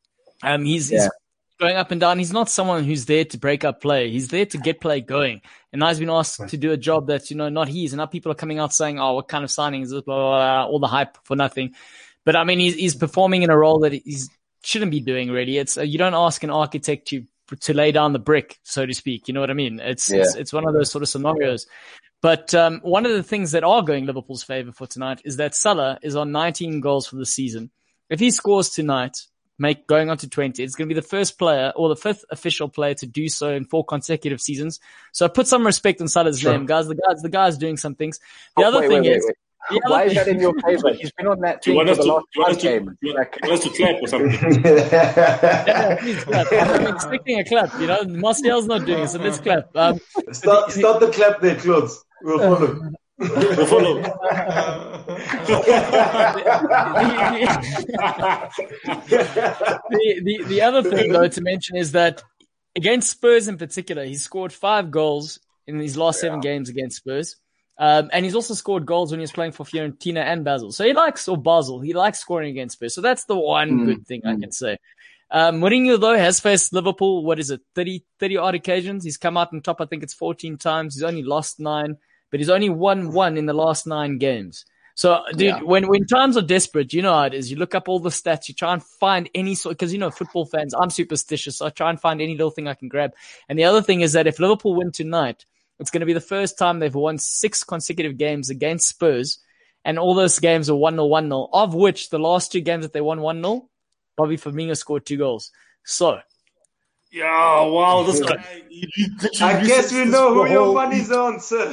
Um, he's. Yeah. he's going up and down. He's not someone who's there to break up play. He's there to get play going. And now he's been asked to do a job that's, you know, not his. And now people are coming out saying, oh, what kind of signing is this? Blah, blah, blah, all the hype for nothing. But I mean, he's, he's performing in a role that he shouldn't be doing really. It's, uh, you don't ask an architect to, to lay down the brick, so to speak. You know what I mean? It's, yeah. it's, it's one of those sort of scenarios. But, um, one of the things that are going Liverpool's favor for tonight is that Salah is on nineteen goals for the season. If he scores tonight, make going on to twenty. It's going to be the first player or the fifth official player to do so in four consecutive seasons. So put some respect on Salah's sure. name, guys. The guys, the guy's doing some things. The oh, other wait, thing wait, is, wait, wait. why is that in your favor? He's been on that team for the to, last five to, games. You want us to clap or something? yeah, please clap. I'm expecting a clap. You know, Martial's not doing it, so let's clap. Um, start, start the clap there, Claude. We'll follow. We'll follow. the, the the other thing though to mention is that against Spurs in particular, he's scored five goals in his last yeah. seven games against Spurs. Um, and he's also scored goals when he was playing for Fiorentina and Basel. So he likes, or Basel, he likes scoring against Spurs. So that's the one mm. good thing mm. I can say. Um, Mourinho though has faced Liverpool, what is it, thirty, thirty odd occasions. He's come out on top, I think it's fourteen times. He's only lost nine. But he's only won one in the last nine games. So, dude, yeah. when, when times are desperate, you know how it is. You look up all the stats. You try and find any sort, because, you know, football fans, I'm superstitious. So I try and find any little thing I can grab. And the other thing is that if Liverpool win tonight, it's going to be the first time they've won six consecutive games against Spurs. And all those games are one nil, one nil, of which the last two games that they won one nil, Bobby Firmino scored two goals. So, yeah, wow, this guy. You, you I guess we know who your money's on, sir.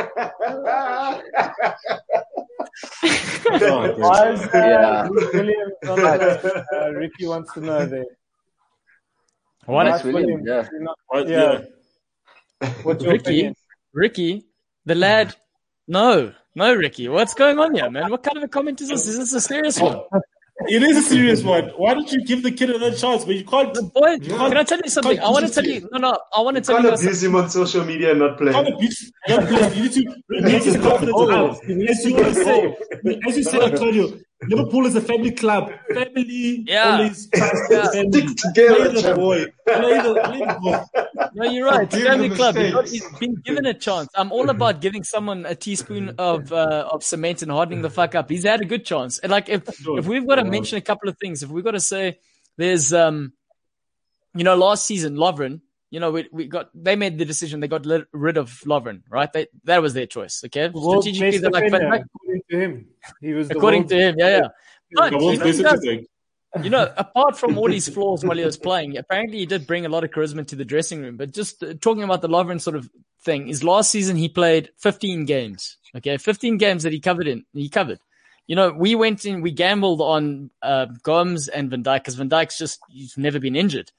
Why is uh, William uh, Ricky wants to know there. What is William? Yeah. Not, what, yeah. yeah. What's your Ricky? Opinion? Ricky, the lad. No, no, Ricky. What's going on here, man? What kind of a comment is this? Is this a serious one? It is a serious one. Why don't you give the kid another chance? But you can't. Boy, you can't, can I tell you something? I want to tell you. No, no. I want to tell you. You can't abuse him on social media and not play. You can't abuse. You need to. You need to confidence out. As you want to say, as you said, Antonio, Liverpool is a family club. Family yeah. always yeah. Stick together, play the boy. Play the, play the boy. No, you're right. It's a family club. He's been given a chance. I'm all about giving someone a teaspoon of uh, of cement and hardening the fuck up. He's had a good chance. And like if if we've got to mention a couple of things, if we've got to say there's um, you know, last season Lovren. You know, we we got they made the decision. They got rid of Lovren, right? They, that was their choice. Okay, strategically, they're like, according to him, he was the according to him. Yeah, yeah. But, you, know, does, you know, apart from all his flaws while he was playing, apparently he did bring a lot of charisma to the dressing room. But just uh, talking about the Lovren sort of thing, is last season he played fifteen games. Okay, fifteen games that he covered in. He covered. You know, we went in, we gambled on uh, Gomes and Van Dijk because Van Dijk's just he's never been injured.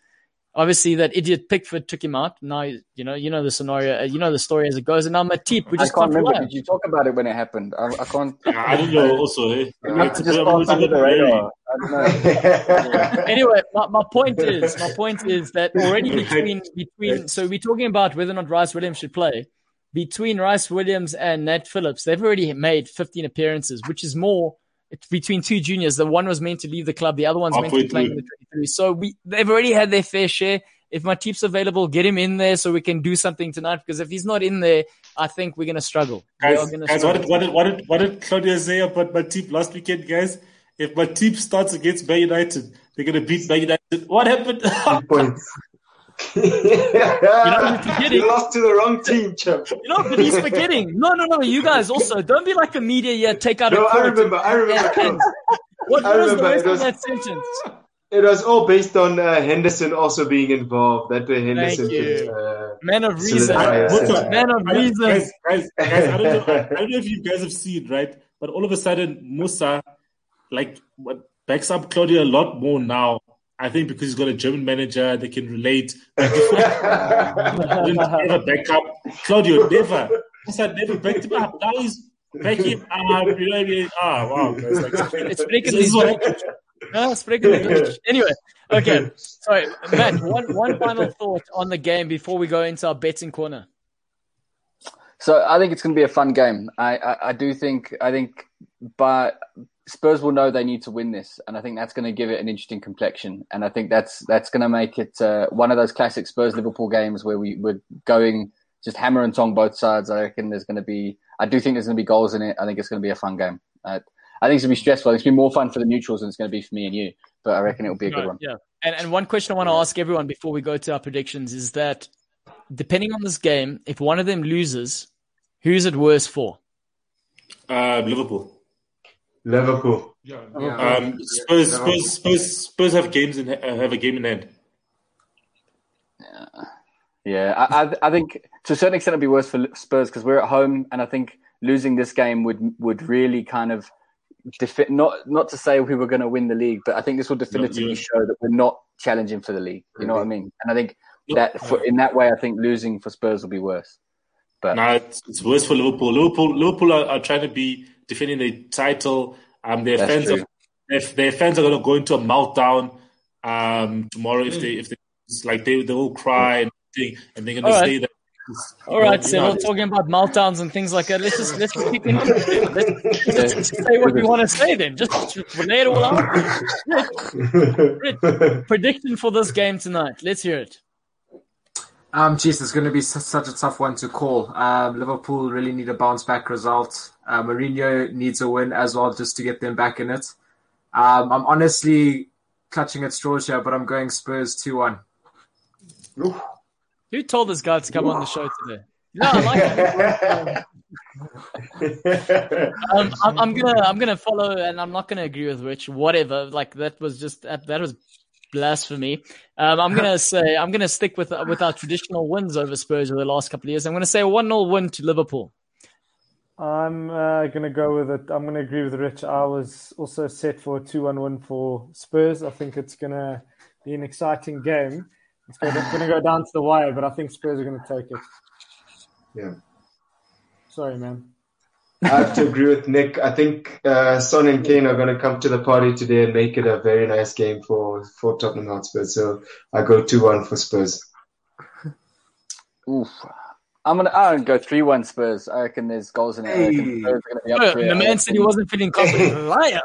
Obviously, that idiot Pickford took him out. Now, you know, you know the scenario, you know the story as it goes. And now Matip, we just I can't can't remember. rely. Did you talk about it when it happened? I, I can't. I don't know. Also, eh? You have to just pass under the radar. I don't know. Anyway, my, my point is, my point is that already between between. So we're talking about whether or not Rice Williams should play. Between Rice Williams and Nat Phillips, they've already made fifteen appearances, which is more. It's between two juniors. The one was meant to leave the club. The other one's meant to be playing in the twenty-three. So we, they've already had their fair share. If Matip's available, get him in there so we can do something tonight. Because if he's not in there, I think we're going to struggle. Guys, gonna guys struggle. What, did, what, did, what, did, what did Claudia say about Matip last weekend, guys? If Matip starts against Man United, they're going to beat Man United. What happened? Points. You know, he's forgetting. You lost to the wrong team, champ. You know, but he's forgetting. No, no, no. You guys also don't be like the media here. Take out No, a quote. I remember. I remember. And, and what I was remember, the rest it was- of that sentence? It was all based on uh, Henderson also being involved. That way Henderson Thank you. could, uh, Man of reason. solidify his What's up? sentiment. Man of I don't- reason. guys, guys, guys, I don't know. I don't know if you guys have seen, right? But all of a sudden, Musa, like, what backs up Claudio a lot more now. I think because he's got a German manager, they can relate. Like, before, he didn't ever back up Claudio. Never. Musa never backed him up. Now he's backing up. You know what I mean? Ah, wow. Guys, like, It's this freaking is what No, it's freaking English. Anyway, okay. Sorry, Matt. One one final thought on the game before we go into our betting corner. So I think it's going to be a fun game. I, I, I do think I think, but Spurs will know they need to win this, and I think that's going to give it an interesting complexion. And I think that's that's going to make it uh, one of those classic Spurs Liverpool games where we we're going just hammer and tong both sides. I reckon there's going to be. I do think there's going to be goals in it. I think it's going to be a fun game. Uh, I think it's going to be stressful. It's going to be more fun for the neutrals than it's going to be for me and you. But I reckon it'll be a good one. Yeah. And and one question I want to ask everyone before we go to our predictions is that depending on this game, if one of them loses, who's it worse for? Uh, Liverpool. Liverpool. Yeah, Yeah. Um, Spurs, Spurs, Spurs, Spurs have games in uh, have a game in hand. Yeah, I, I, I think to a certain extent it'd be worse for Spurs because we're at home, and I think losing this game would would really kind of defi- not not to say we were going to win the league, but I think this will definitively yeah. show that we're not challenging for the league. You know what I mean? And I think Yeah. that for, in that way, I think losing for Spurs will be worse. But No, it's, it's worse for Liverpool. Liverpool, Liverpool are, are trying to be defending the title. Um, their That's fans, true. are, their, their fans are going to go into a meltdown um, tomorrow if they if they like they they will cry and thing, and they're going to All right. say that. All right, you so know, we're talking about meltdowns and things like that. Let's just let's just keep it. Let's just, just say what we want to say then. Just, just lay it all out. Rich, prediction for this game tonight. Let's hear it. Um, geez, it's going to be su- such a tough one to call. Um, Liverpool really need a bounce back result. Uh, Mourinho needs a win as well just to get them back in it. Um, I'm honestly clutching at straws here, but I'm going Spurs two one. Who told this guy to come on the show today? No, I like it. um, I'm, I'm gonna I'm gonna follow, and I'm not gonna agree with Rich. Whatever, like that was just that, that was blasphemy. Um, I'm gonna say I'm gonna stick with with our traditional wins over Spurs over the last couple of years. I'm gonna say a one nil win to Liverpool. I'm uh, going to go with it. I'm going to agree with Rich. I was also set for a two one win for Spurs. I think it's going to be an exciting game. It's going to go down to the wire, but I think Spurs are going to take it. Yeah. Sorry, man. I have to agree with Nick. I think uh, Son and Kane are going to come to the party today and make it a very nice game for, for Tottenham Hotspur. So I go two one for Spurs. oof. I'm gonna I'm gonna go three one Spurs. I reckon there's goals in it. I reckon Hey. Spurs are gonna be up Oh, for it. the I man said he reckon- wasn't feeling confident. Liar.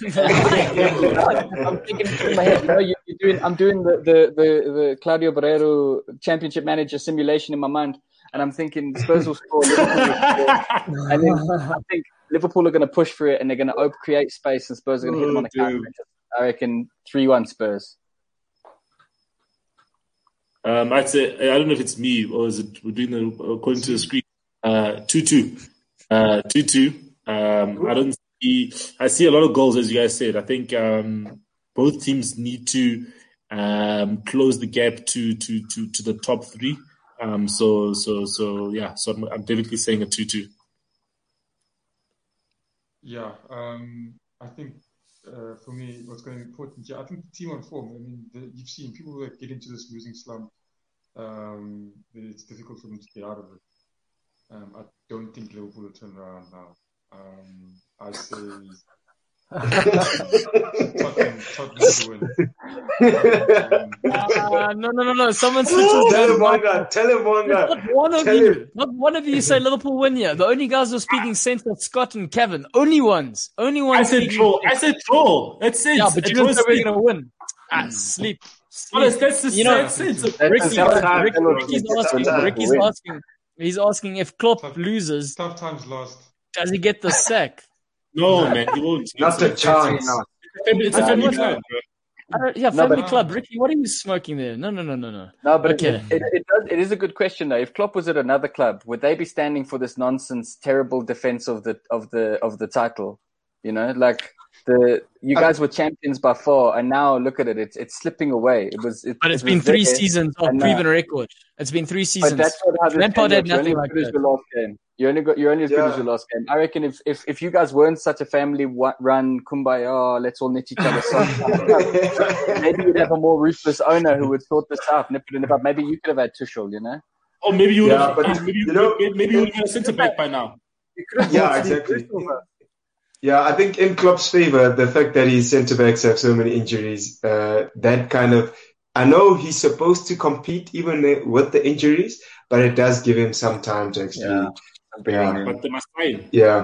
I'm thinking in my head, you know, you- you're doing, I'm doing the, the, the, the Claudio Barreiro championship manager simulation in my mind, and I'm thinking Spurs will score, Liverpool will score, and then I think Liverpool are going to push for it, and they're going to open, create space, and Spurs are going to hit them on the Oh, counter. dude. I reckon three one Spurs. Um, I'd say I don't know if it's me or is it we're doing the according to the screen. Uh, two two, uh, two two. Um, I don't see. I see a lot of goals, as you guys said. I think um, both teams need to um, close the gap to to to to the top three. Um, so so so yeah. So I'm, I'm definitely saying a two two. Yeah, um, I think uh, for me, what's going to be important. Yeah, I think the team on form. I mean, the, you've seen people that get into this losing slump. Um, it's difficult for them to get out of it. Um, I don't think Liverpool will turn around now. Um, I say Tottenham, Tottenham to win. Uh, no, no, no, no. Someone switches. Tell him Wanga. Tell him Wanga. Not one of Tell you. him. Not one of you say Liverpool win here. The only guys who are speaking sense are Scott and Kevin. Only ones. Only ones. I said speaking draw. sense. I said draw. That's it. Yeah, but A you draw don't is say we're sleep. going to win. Ah, sleep. Well, that's, that's the You know, that's it. That's Ricky, the time Ricky, Liverpool Ricky's gets asking. to Ricky's win. asking. He's asking if Klopp Tough. loses, Tough times lost. does he get the sack? No, man, he won't. Not a chance. It's a family, it's a Nah, family you club, bro. I don't, yeah, No, family but- club. Ricky, what are you smoking there? No, no, no, no, no. No, but Okay. it, it, it, does, it is a good question though. If Klopp was at another club, would they be standing for this nonsense, terrible defense of the of the of the title? You know, like the you guys were champions by far, and now look at it; it's it's slipping away. It was, it, But it's it been was three there, seasons of and, uh, proven record. It's been three seasons. But that's not how this Lampard game had works. You're only nothing as like good as that. your last game. You only got you're only as good Yeah. as your last game. I reckon if, if, if you guys weren't such a family wa- run, kumbaya, let's all knit each other songs, maybe you'd have a more ruthless owner who would sort this out, nip it in the bud. Maybe you could have had Tuchel, you know. Or maybe you would Yeah, have. but, maybe you, you know- maybe, maybe you would have been a centre back by now. Yeah, exactly. Yeah, I think in Klopp's favor, the fact that his centre backs have so many injuries, uh, that kind of, I know he's supposed to compete even with the injuries, but it does give him some time to actually, Yeah. yeah, But they must sign. yeah.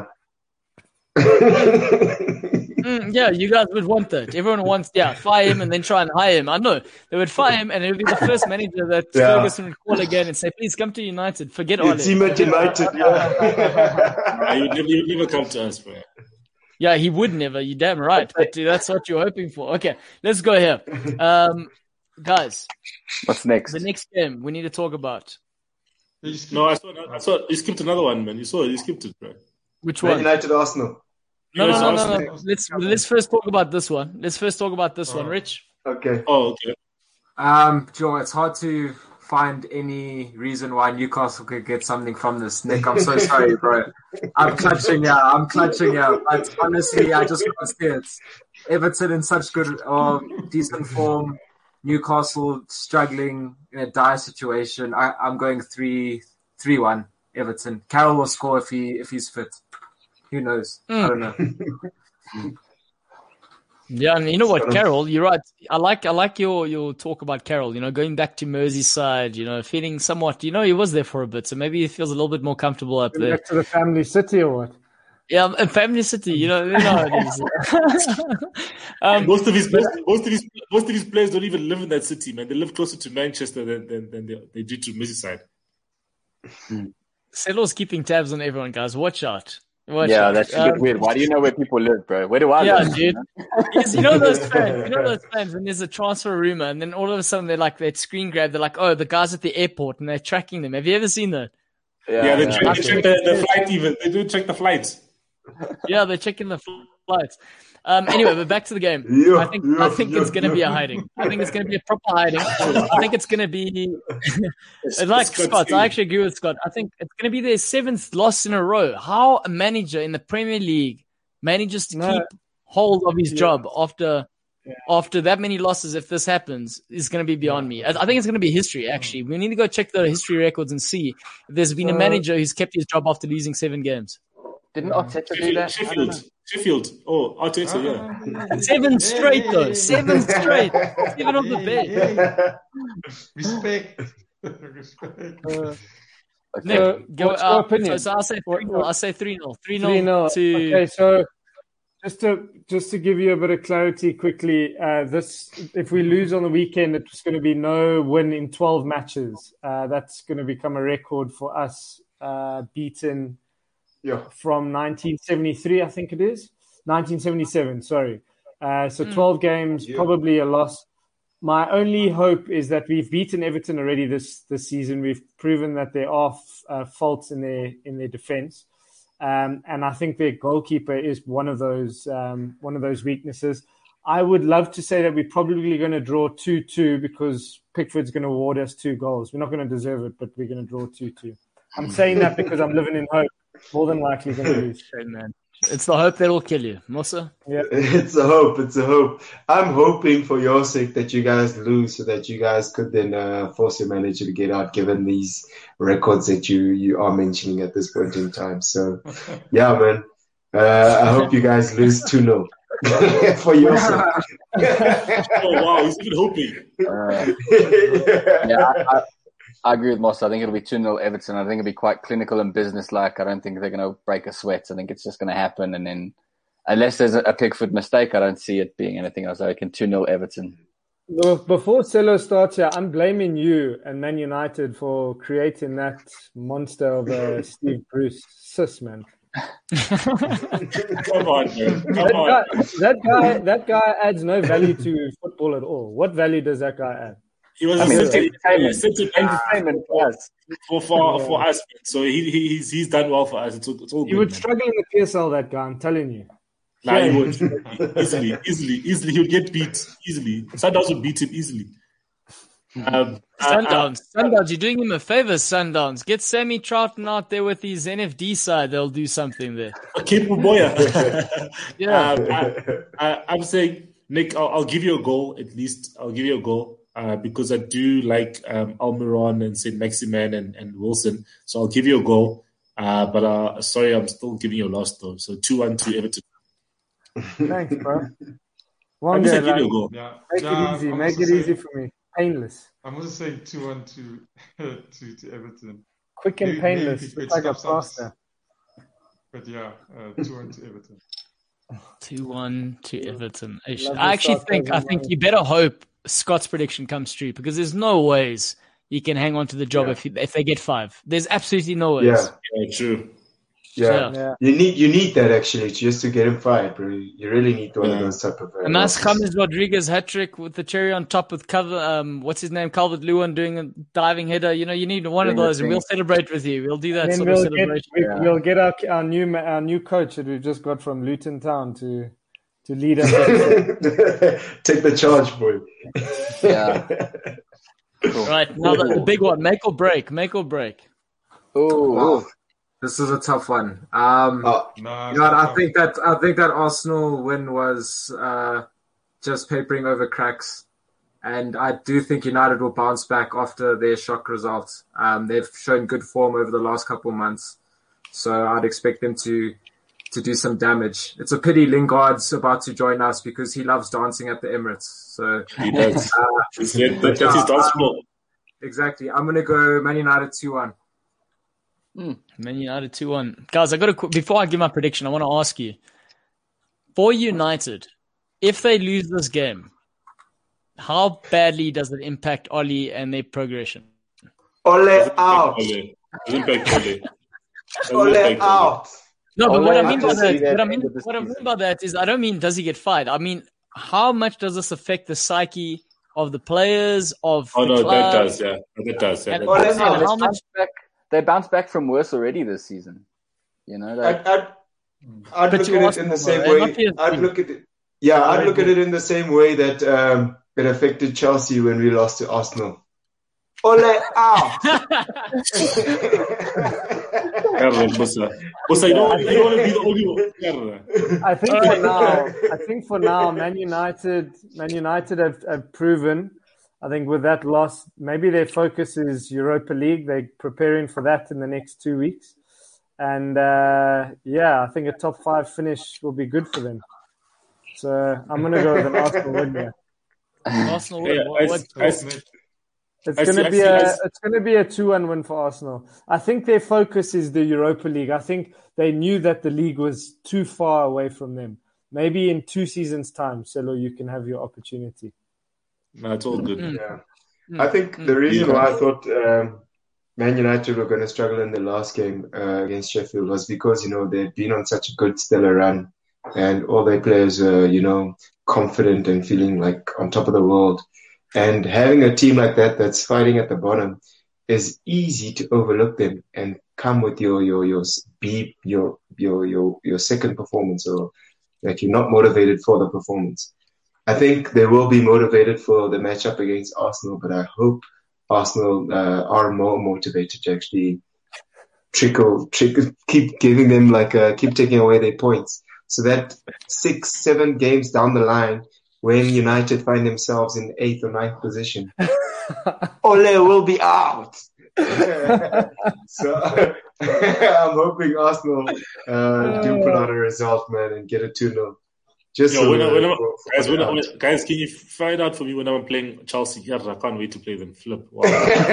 Mm, yeah, you guys would want that. Everyone wants, yeah, fire him and then try and hire him. I know. They would fire him and it would be the first manager that Yeah. Ferguson would call again and say, please come to United. Forget Your Ole. team at United, yeah. Nah, you would never, you would never come to us, bro. Yeah, he would never. You're damn right. But that's what you're hoping for. Okay, let's go here. Um, guys, What's next? the next game we need to talk about. You just No, I saw. I saw. You skipped another one, man. You saw it. You skipped it, bro. Which Man one? United, Arsenal. No, no, Yes, no, no, Arsenal. no. Let's let's first talk about this one. Let's first talk about this one, Rich. Okay. Oh, okay. Um, Joe, it's hard to find any reason why Newcastle could get something from this. Nick, I'm so sorry, bro. I'm clutching yeah, I'm clutching yeah. But honestly, I just can't see it. Everton in such good or decent form. Newcastle struggling in a dire situation. I, I'm going three three one Everton. Carroll will score if he if he's fit. Who knows? Mm. I don't know. Yeah, and you know what, Sort of. Carroll, you're right. I like I like your your talk about Carroll. You know, going back to Merseyside. You know, feeling somewhat. You know, he was there for a bit, so maybe he feels a little bit more comfortable up there. Back to the family city or what? Yeah, and Family City. You know, you know how it is. um, Most of his most, most of his most of his players don't even live in that city, man. They live closer to Manchester than than, than they, they do to Merseyside. Settle's keeping tabs on everyone, guys. Watch out. Watch Yeah, out. that's a Um, bit weird. Why do you know where people live, bro? Where do I Yeah, live? dude. Yes, you know those fans. You know those fans when there's a transfer rumor, and then all of a sudden they're like that screen grab. They're like, oh, the guys at the airport, and they're tracking them. Have you ever seen that? Yeah, they, yeah. Check, they check the, the flight even. They do check the flights. Yeah, they're checking the flights. Um, anyway, but back to the game. Yeah, I think yeah, I think yeah, it's going to be a yeah. hiding. I think it's going to be a proper hiding. I think it's going to be It's- like it's got Scott. to- I actually agree with Scott. I think it's going to be their seventh loss in a row. How a manager in the Premier League manages to No. keep hold of his Yeah. job after Yeah. after that many losses, if this happens, is going to be beyond me. I, I think it's going to be history. Actually, we need to go check the history records and see if there's been a So- manager who's kept his job after losing seven games. Didn't Arteta do that? Sheffield. Sheffield. Oh, Arteta, yeah. Seven straight though. Seven straight. Seven of the best. Respect. Respect. Uh, Nick, So, go what's your uh, opinion? So, so I'll say What- three nil. I'll say three nil. Three three nil nil. to. Okay, so just to just to give you a bit of clarity quickly, uh, this if we lose on the weekend, it's going to be no win in twelve matches. Uh, that's going to become a record for us, uh, beaten Yeah. from nineteen seventy-three, I think it is. nineteen seventy-seven, sorry. Uh, so Mm. twelve games, Yeah. probably a loss. My only hope is that we've beaten Everton already this, this season. We've proven that there are f- uh, faults in their in their defence, um, and I think their goalkeeper is one of those um, one of those weaknesses. I would love to say that we're probably going to draw two two because Pickford's going to award us two goals. We're not going to deserve it, but we're going to draw two two. I'm saying that because I'm living in hope. More than likely going to lose. Shame, man. It's the hope that will kill you. Musa? Yeah. It's a hope. It's a hope. I'm hoping for your sake that you guys lose so that you guys could then uh, force your manager to get out given these records that you, you are mentioning at this point in time. So, yeah, man. Uh, I hope you guys lose two nil for your sake. Oh, wow. He's even hoping. Uh, yeah, I, I, I agree with Moss. I think it'll be two nil Everton. I think it'll be quite clinical and business-like. I don't think they're going to break a sweat. I think it's just going to happen. And then, unless there's a, a Pickford mistake, I don't see it being anything else. I reckon two nil Everton. Well, before Celo starts here, I'm blaming you and Man United for creating that monster of a Steve Bruce. Sis, man. Come on, man. Come that on. Guy, that guy, that guy adds no value to football at all. What value does that guy add? He was I mean, a city, entertainment. Entertainment for us. For, for, for us. So he, he, he's, he's done well for us. It's, it's all good. He would man. struggle in the P S L, that guy, I'm telling you. Nah, he would. easily, easily, easily. He would get beat easily. Sundowns would beat him easily. Um, Sundowns. Uh, uh, Sundowns, you're doing him a favor, Sundowns. Get Sammy Troughton out there with his N F D side. They'll do something there. Cape Boya. Yeah. Um, I, I, I'm saying, Nick, I'll, I'll give you a goal at least. I'll give you a goal uh, because I do like um, Almiron and Saint Maximan and, and Wilson. So I'll give you a goal. Uh, but uh, sorry, I'm still giving you a loss though. So two one to Everton. Thanks, bro. I'm One just day, gonna give you a like, goal. Yeah. make yeah, it easy. I'm Make also it saying- easy for me. Painless. I'm also saying two one to, to, to Everton. Quick and Maybe- painless. maybe It's like a it stops us. plaster. But yeah, uh, two one to Everton. two one to Everton. I, Love I the actually South think I Asian think money. you better hope Scott's prediction comes true because there's no ways you can hang on to the job Yeah. if you, if they get five. There's absolutely no ways. Yeah, Yeah, true. yeah. Yeah. You need you need that actually just to get him fired, bro. You really need one of Yeah. those type of. Uh, A nice losses. James Rodriguez hat trick with the cherry on top with cover. Um, what's his name? Calvert Lewin doing a diving header. You know, you need one of Doing the those, and thing. we'll celebrate with you. We'll do that And then sort we'll of get, celebration. we, Yeah. we'll get our, our new ma- our new coach that we've just got from Luton Town to to lead us. Take the charge, boy. Yeah. Cool. Right now, the, the big one: make or break. Make or break. Ooh. This is a tough one. Um, Oh, Nah, you know, I it's think that I think that Arsenal win was uh, just papering over cracks, and I do think United will bounce back after their shock results. Um, they've shown good form over the last couple of months, so I'd expect them to to do some damage. It's a pity Lingard's about to join us because he loves dancing at the Emirates. So He does. uh, It's- that- That's his dance floor. exactly, I'm gonna go Man United two one. Man United two one. Guys, I got to before I give my prediction, I want to ask you: for United, if they lose this game, how badly does it impact Oli and their progression? Ole out. Ole. Impact Ole. Ole Impact Ole. out. No, but Ole, what I I mean by just see that, that what I end mean, of the what I mean season. by that is, I don't mean does he get fired. I mean, how much does this affect the psyche of the players of Oh the no, club? that does, yeah. That does, yeah. And that Ole does. out. how They much? bounced back, they bounced back from worse already this season. You know, like, I'd, I'd, I'd But look you at it asked in me, the same bro, way. not P S G. I'd look at it. Yeah, I'd look at it in the same way that um, it affected Chelsea when we lost to Arsenal. Ole out. Carla, Musa. Musa, you don't, want- you don't want to be the only one. Carla. I think for now, I think for now, Man United, Man United have, have proven. I think with that loss, maybe their focus is Europa League. They're preparing for that in the next two weeks, and uh, yeah, I think a top five finish will be good for them. So I'm going to go with an Arsenal win here. Arsenal Yeah, win. What, I, what, I, It's I going see- to I be see- a I see- it's going to be a two one win for Arsenal. I think their focus is the Europa League. I think they knew that the league was too far away from them. Maybe in two seasons' time, Celo, you can have your opportunity. no, it's all good. Yeah. I think the reason why I thought um, Man United were going to struggle in the last game uh, against Sheffield was because, you know, they'd been on such a good stellar run and all their players were, you know, confident and feeling like on top of the world. And having a team like that that's fighting at the bottom is easy to overlook them and come with your your your be your your your your second performance or like you're not motivated for the performance. I think they will be motivated for the matchup against Arsenal, but I hope Arsenal uh, are more motivated to actually trickle, trickle, keep giving them like, uh, keep taking away their points. So that six, seven games down the line, when United find themselves in eighth or ninth position, Ole will be out. So I'm hoping Arsenal uh, do put out a result, man, and get a two nil. Just Yo, so when I, when for, I, for guys, when I, when, guys, can you find out for me when I'm playing Chelsea? Yeah, I can't wait to play them. Flip. Wow.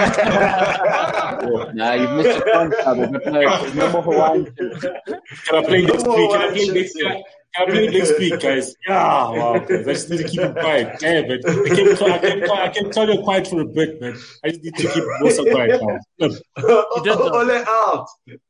Nah, you've missed your chance, brother. But no, no more Hawaiian. Can I play next week? Can I play next, can I, can I play next week, guys? Yeah, wow, guys. I just need to keep it quiet. Damn it. I kept, I kept, I kept telling you quiet for a bit, man. I just need to keep most of quiet now. Ole out.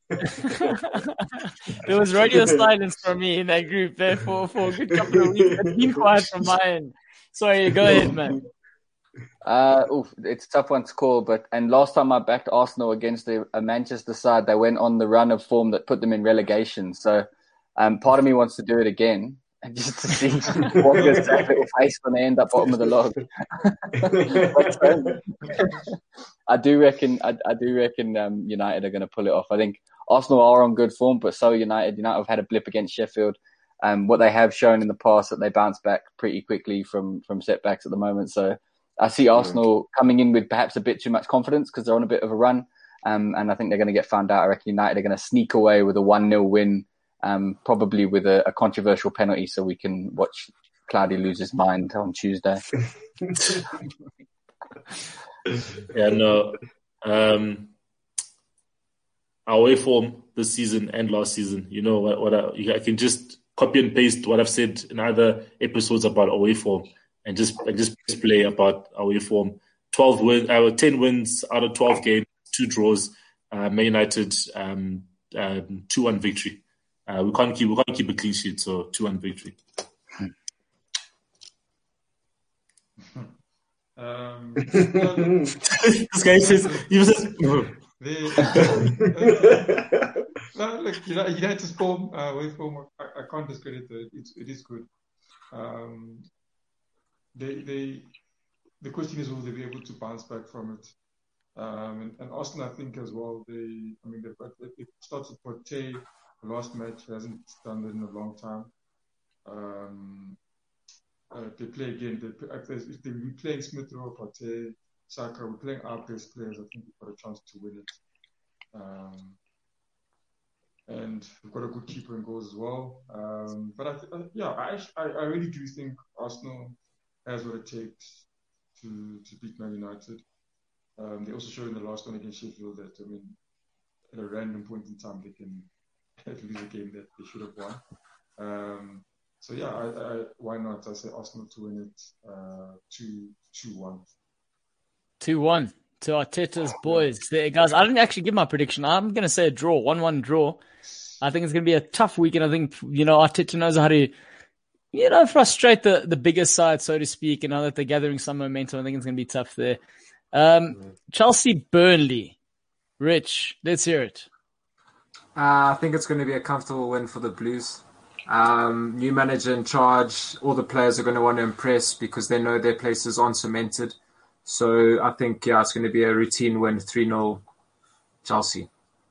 There was radio silence from me in that group there for, for a good couple of weeks. It's been quiet from my end. Sorry, go ahead, man. Uh, oof, it's a tough one to call, but and last time I backed Arsenal against the, a Manchester side, they went on the run of form that put them in relegation. So, um, part of me wants to do it again, and just to see what goes that little face when they end up bottom of the log. But, um, I do reckon, I, I do reckon um, United are going to pull it off. I think Arsenal are on good form, but so United. United have had a blip against Sheffield. Um, what they have shown in the past that they bounce back pretty quickly from from setbacks at the moment. So I see Arsenal coming in with perhaps a bit too much confidence because they're on a bit of a run, um, and I think they're going to get found out. I reckon United are going to sneak away with a one nil win, um, probably with a, a controversial penalty, so we can watch Cloudy lose his mind on Tuesday. Yeah, no. Um, our away form this season and last season, you know what? what I, I can just copy and paste what I've said in other episodes about away form, and just and just play about away form. Twelve wins, uh, ten wins out of twelve games, two draws. Uh, Man United, um, um, two one victory. Uh, we can't keep we can't keep a clean sheet, so two one victory. Um, This guy says, he says, the, no, look, United's form, uh, away form, I, I can't discredit it. It's, it is good. Um, they, they, the question is, will they be able to bounce back from it? Um, and, and Arsenal, I think as well. They, I mean, they've, they've started Partey. The last match hasn't done that in a long time. Um, Uh, they play again. They, if they be playing Smith Rowe, Partey, Saka, we're playing our best players. I think we've got a chance to win it. Um, and we've got a good keeper in goals as well. Um, but I th- uh, yeah, I, I I really do think Arsenal has what it takes to to beat Man United. Um, they also showed in the last one against Sheffield that I mean, at a random point in time, they can lose a game that they should have won. Um, So yeah, I, I, why not? I say Arsenal to win it, uh, two, two, one. Two one to Arteta's boys. There, guys, I didn't actually give my prediction. I'm going to say a draw, one one draw. I think it's going to be a tough weekend. I think, you know, Arteta knows how to, you know, frustrate the, the bigger side, so to speak. And now that they're gathering some momentum, I think it's going to be tough there. Um, mm-hmm. Chelsea, Burnley. Rich, let's hear it. Uh, I think it's going to be a comfortable win for the Blues. Um, new manager in charge, all the players are going to want to impress because they know their places aren't cemented. So I think, yeah, it's going to be a routine win, three nil Chelsea.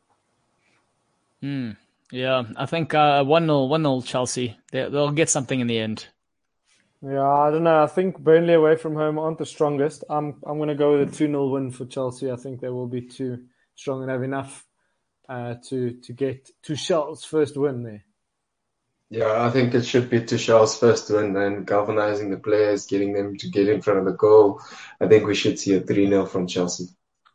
Mm, yeah, I think uh, one nil one nil Chelsea. They, they'll get something in the end. Yeah, I don't know. I think Burnley away from home aren't the strongest. I'm I'm going to go with a two nil win for Chelsea. I think they will be too strong and have enough uh, to, to get Tuchel's first win there. Yeah, I think it should be Tuchel's first win and galvanizing the players, getting them to get in front of the goal. I think we should see a three nil from Chelsea.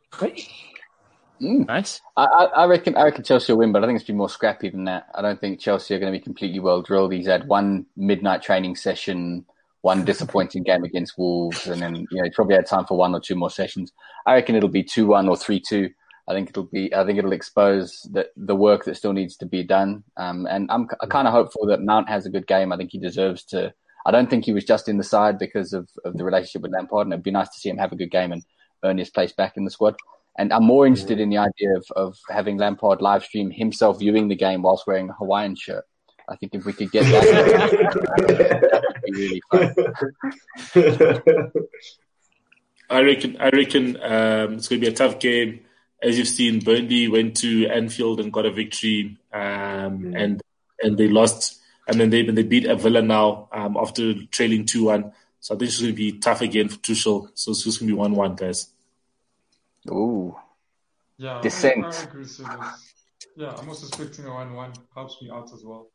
Mm. Nice. I, I reckon I reckon Chelsea will win, but I think it's been more scrappy than that. I don't think Chelsea are going to be completely well drilled. He's had one midnight training session, one disappointing game against Wolves, and then you know he's probably had time for one or two more sessions. I reckon it'll be two one or three two. I think it'll be. I think it'll expose the the work that still needs to be done. Um, and I'm kind of hopeful that Mount has a good game. I think he deserves to. I don't think he was just in the side because of, of the relationship with Lampard, and it'd be nice to see him have a good game and earn his place back in the squad. And I'm more interested in the idea of, of having Lampard live stream himself viewing the game whilst wearing a Hawaiian shirt. I think if we could get that, that would be really fun. I reckon. I reckon um, it's going to be a tough game. as you've seen, Burnley went to Anfield and got a victory, um, mm. and and they lost, and then they they beat Villa now um, after trailing two one. So I think it's going to be tough again for Tuchel. So it's just going to be one one, guys. Ooh. Yeah, Descent. I, I agree with this. Yeah, I'm also expecting a one one. Helps me out as well.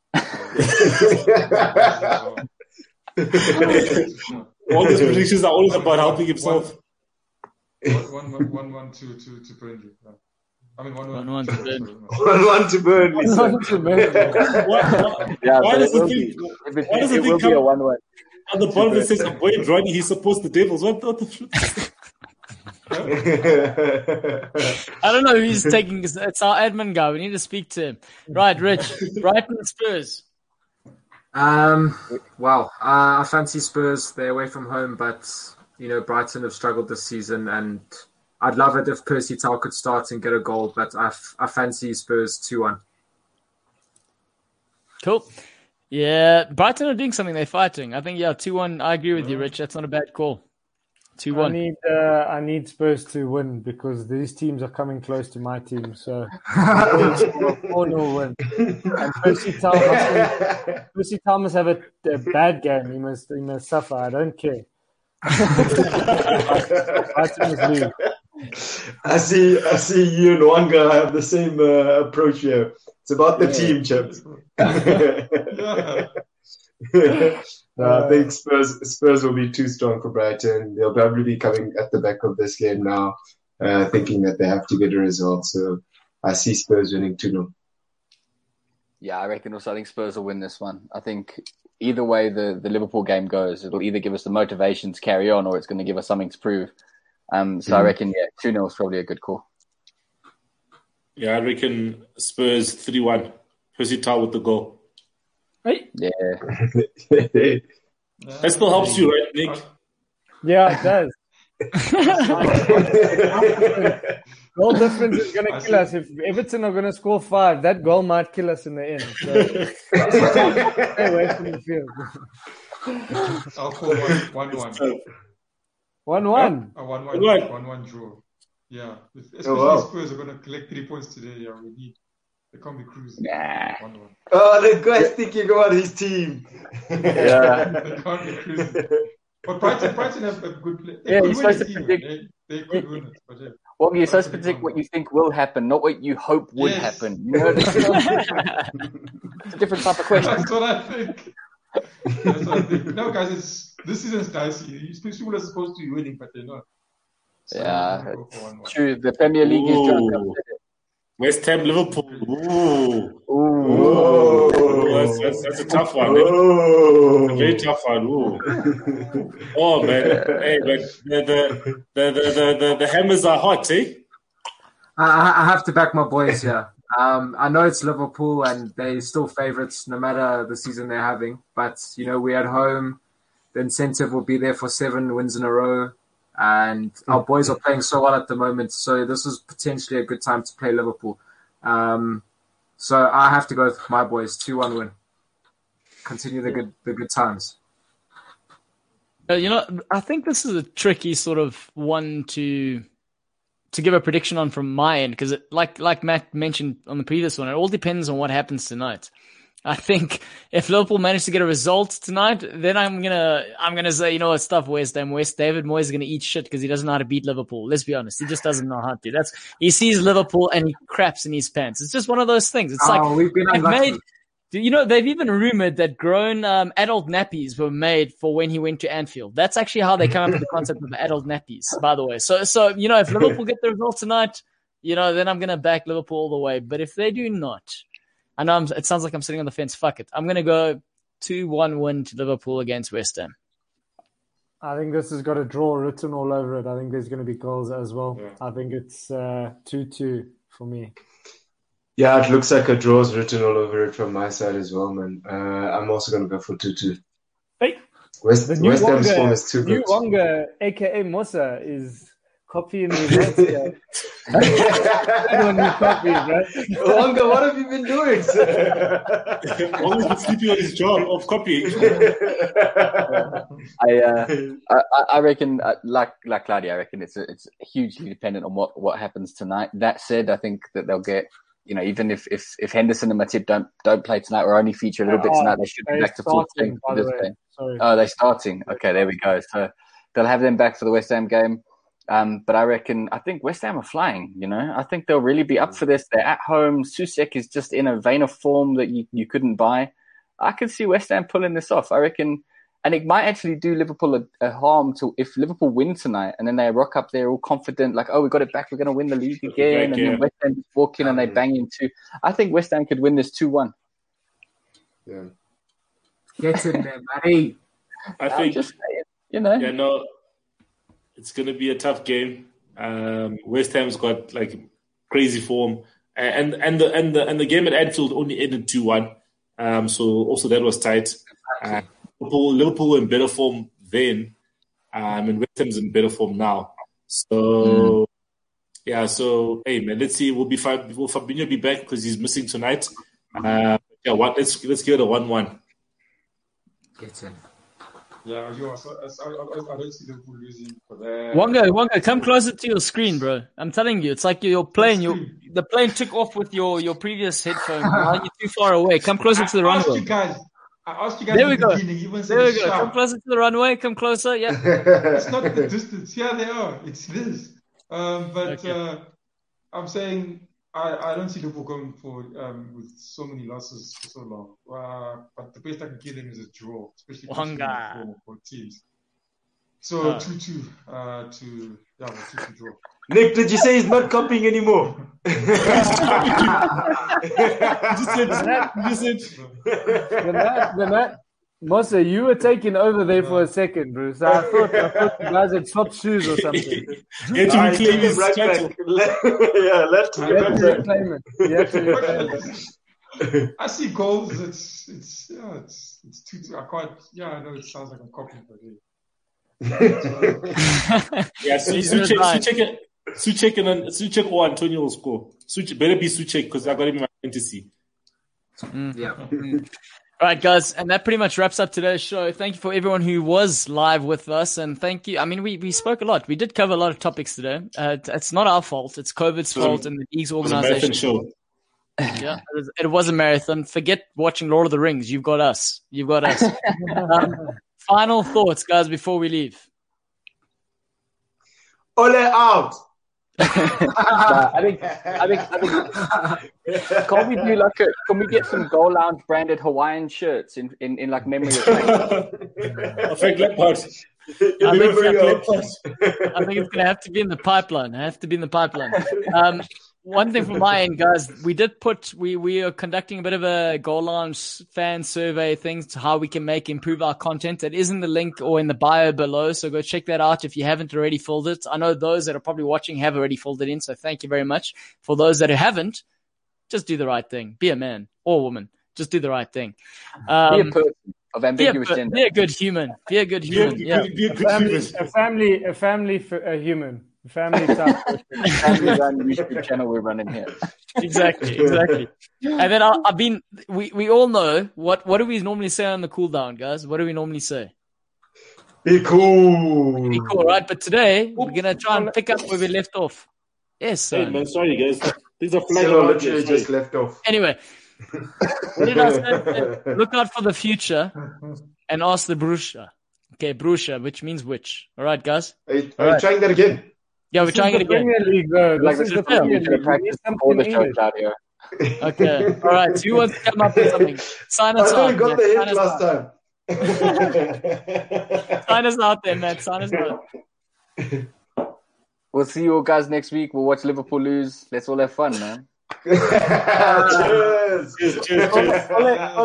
All these predictions are always about helping himself. One, one, one, one, one to, to, to Burnley. Yeah. I mean, one, one, one, one to Burnley. One, one to Burnley. One to Burnley. Yeah, why does it it will think? be, if it, Why does it it will think be a one one. On the bottom it says, "Wayne Rodney, he supports the Devils." What, what the truth? I don't know who's taking. It's our admin guy. We need to speak to him. Right, Rich. Brighton and Spurs. Um. Well, uh, I fancy Spurs. They're away from home, but you know Brighton have struggled this season, and I'd love it if Percy Tau could start and get a goal. But I, f- I fancy Spurs two one. Cool. Yeah, Brighton are doing something. They're fighting. I think yeah, two one. I agree with you, Rich. That's not a bad call. Two one. I need uh, I need Spurs to win because these teams are coming close to my team. So four nil win. And Percy Tau must, Percy Tau must have a, a bad game. He must he must suffer. I don't care. Brighton must lose. I see. I see you and Wanga have the same uh, approach here. It's about the Yeah. team, chaps. Yeah. No, I think Spurs Spurs will be too strong for Brighton. They'll probably be coming at the back of this game now, uh, thinking that they have to get a result. So I see Spurs winning two nil. Yeah, I reckon also I think Spurs will win this one. I think either way the, the Liverpool game goes, it'll either give us the motivation to carry on or it's going to give us something to prove. Um, so mm. I reckon, yeah, two nil is probably a good call. Yeah, I reckon Spurs three one. Percy Tau with the goal. Right? Yeah. That still helps you, right, Nick? Yeah, it does. Goal difference is going to kill us. If Everton are going to score five, that goal might kill us in the end. So stay away from the field. I'll call one one. One one. A one one. One one draw. Yeah. Especially oh, wow. Spurs are going to collect three points today. Yeah, we need. They can't be cruising. Nah. one one. Oh, the guy's thinking about his team. Yeah. They can't be cruising. But Brighton, Brighton have a good play. They yeah, could you're win supposed the to team. predict. They, they could win it. But yeah. Well, you're supposed to predict what you think will happen, not what you hope would Yes. happen. You know, it's a different type of question. That's what I think. That's what I think. No, guys, it's this season's dicey. People are supposed to be winning, but they're not. So Yeah, I'm gonna go for one one. True. The Premier League is drunk up. Ooh. West Ham, Liverpool. Ooh. Ooh. Oh, That's, that's, that's a tough one. eh? oh. A very tough one. Ooh. Oh, man. Hey, but the, the, the, the, the, the, the hammers are hot, eh? I, I have to back my boys here. Um, I know it's Liverpool and they're still favourites no matter the season they're having. But, you know, we're at home. The incentive will be there for seven wins in a row. And our boys are playing so well at the moment. So this is potentially a good time to play Liverpool. Um, so I have to go with my boys. two one win. Continue the good the good times. Uh, you know, I think this is a tricky sort of one to to give a prediction on from my end because, like like Matt mentioned on the previous one, it all depends on what happens tonight. I think if Liverpool manage to get a result tonight, then I'm gonna I'm gonna say, you know what, stuff West Ham. West David Moyes is gonna eat shit because he doesn't know how to beat Liverpool. Let's be honest, he just doesn't know how to. That's he sees Liverpool and he craps in his pants. It's just one of those things. It's Oh, like we've been they've unlucky. made. You know, they've even rumored that grown um, adult nappies were made for when he went to Anfield. That's actually how they come up with the concept of adult nappies, by the way. So, so you know, if Liverpool get the result tonight, you know, then I'm gonna back Liverpool all the way. But if they do not. I know I'm, it sounds like I'm sitting on the fence. Fuck it. I'm going to go two one win to Liverpool against West Ham. I think this has got a draw written all over it. I think there's going to be goals as well. Yeah. I think it's uh, two two for me. Yeah, it looks like a draw's written all over it from my side as well, man. Uh, I'm also going to go for two two. Hey, West, the new West Ham's form Wonga, is too new good. Wonga, a k a. Mosa, is Copying me, yeah. copy, bro. Wonga, what have you been doing, sir? Wonga's been sleeping on his job of copying. I, uh, I I reckon, uh, like like Claudia, I reckon it's it's hugely dependent on what, what happens tonight. That said, I think that they'll get, you know, even if, if, if Henderson and Matip don't don't play tonight or only feature a little bit tonight, they should be back to full strength for this game. Oh, they're starting. Okay, there we go. So they'll have them back for the West Ham game. Um, but I reckon, I think West Ham are flying, you know. I think they'll really be up for this. They're at home. Soucek is just in a vein of form that you, you couldn't buy. I can see West Ham pulling this off. I reckon, and it might actually do Liverpool a, a harm to if Liverpool win tonight and then they rock up there all confident, like, oh, we got it back, we're going to win the league again. And then West Ham walk in and they bang in two. I think West Ham could win this two one. Yeah. Get in there, buddy. I think, just saying, you know. Yeah, no. It's going to be a tough game. Um, West Ham's got like crazy form, and and the and the and the game at Anfield only ended two one. Um, so also that was tight. Uh, Liverpool, Liverpool were in better form then, um, and West Ham's in better form now. So mm. yeah, so hey man, let's see. Will be fine. Will Fabinho be back because he's missing tonight? Uh, yeah, what? Let's let's give it a one one. Get in. Yeah, you also, I, I, I don't see Liverpool losing for that. Wonga, Wonga, come closer to your screen, bro. I'm telling you, it's like you're playing. You the plane took off with your, your previous headphones. Now you're too far away. Come closer to the I asked runway. You guys, I asked you guys there we the go. Even there we go. sharp. Come closer to the runway. Come closer. Yeah. It's not the distance. Yeah, they are. It's this. Um, but okay. uh, I'm saying I, I don't see Liverpool going for um, with so many losses for so long. Uh, but the best I can give them is a draw, especially Wonga. for teams. So two two uh, to yeah, well, two two draw. Nick, did you say he's not copying anymore? you said that. You said that. that. Mosa, you were taking over there for a second, Bruce. I thought, I thought you guys had swapped shoes or something. Yeah, to reclaim his right title. Yeah, let you have to reclaim it. You have to reclaim it. I see goals. It's it's yeah, it's it's two two. I can't. Yeah, I know it sounds like I'm copying, but yeah. yeah, so Soucek, Soucek and Soucek or Antonio will score. Soucek better be Soucek because I got him in my fantasy. Mm. Yeah. Mm. All right, guys, and that pretty much wraps up today's show. Thank you for everyone who was live with us, and thank you. I mean, we, we spoke a lot. We did cover a lot of topics today. Uh, it's not our fault. It's COVID's fault and the league's organization. Show. Yeah, it was, it was a marathon. Forget watching Lord of the Rings. You've got us. You've got us. um, final thoughts, guys, before we leave. Ole out. nah, I think, I think, I think. Can we do like a? Can we get some Goal Lounge branded Hawaiian shirts in, in, in like memory of? A fake leopard. I think, I think it's going to have to be in the pipeline. I have to be in the pipeline. Um, one thing from my end, guys, we did put, we, we are conducting a bit of a Goal Lounge fan survey things to how we can make, improve our content. It is in the link or in the bio below. So go check that out if you haven't already filled it. I know those that are probably watching have already filled it in. So thank you very much. For those that haven't, just do the right thing. Be a man or woman. Just do the right thing. Um, be a person of ambiguous be a, gender. Be a good human. Be a good human. Be a, yeah. be a, good family, human. a family, a family, for a human. Family type. Family run YouTube channel we're running here. Exactly, exactly. And then I, I've been. We, we all know what what do we normally say on the cool down, guys? What do we normally say? Be cool. Be cool, right? But today we're gonna try and pick up where we left off. Yes, son. Hey man, sorry guys. These are flying So around literally here, just left off. Anyway, what did I say? Look out for the future and ask the Brusha. Okay, Brusha, which means which. All right, guys. Are you, are All you right. trying that again? Yeah, we're This trying is it the again. Premier League, bro. Like This this is the is Premier we're gonna League. practice We need all the something shows out here. Okay, all right. So who wants to come up with something? Sign I us thought out. we got man. the Sign hit us last out. time. Sign us out there, man. Sign us out. We'll see you all guys next week. We'll watch Liverpool lose. Let's all have fun, man. Cheers. Cheers, cheers, cheers.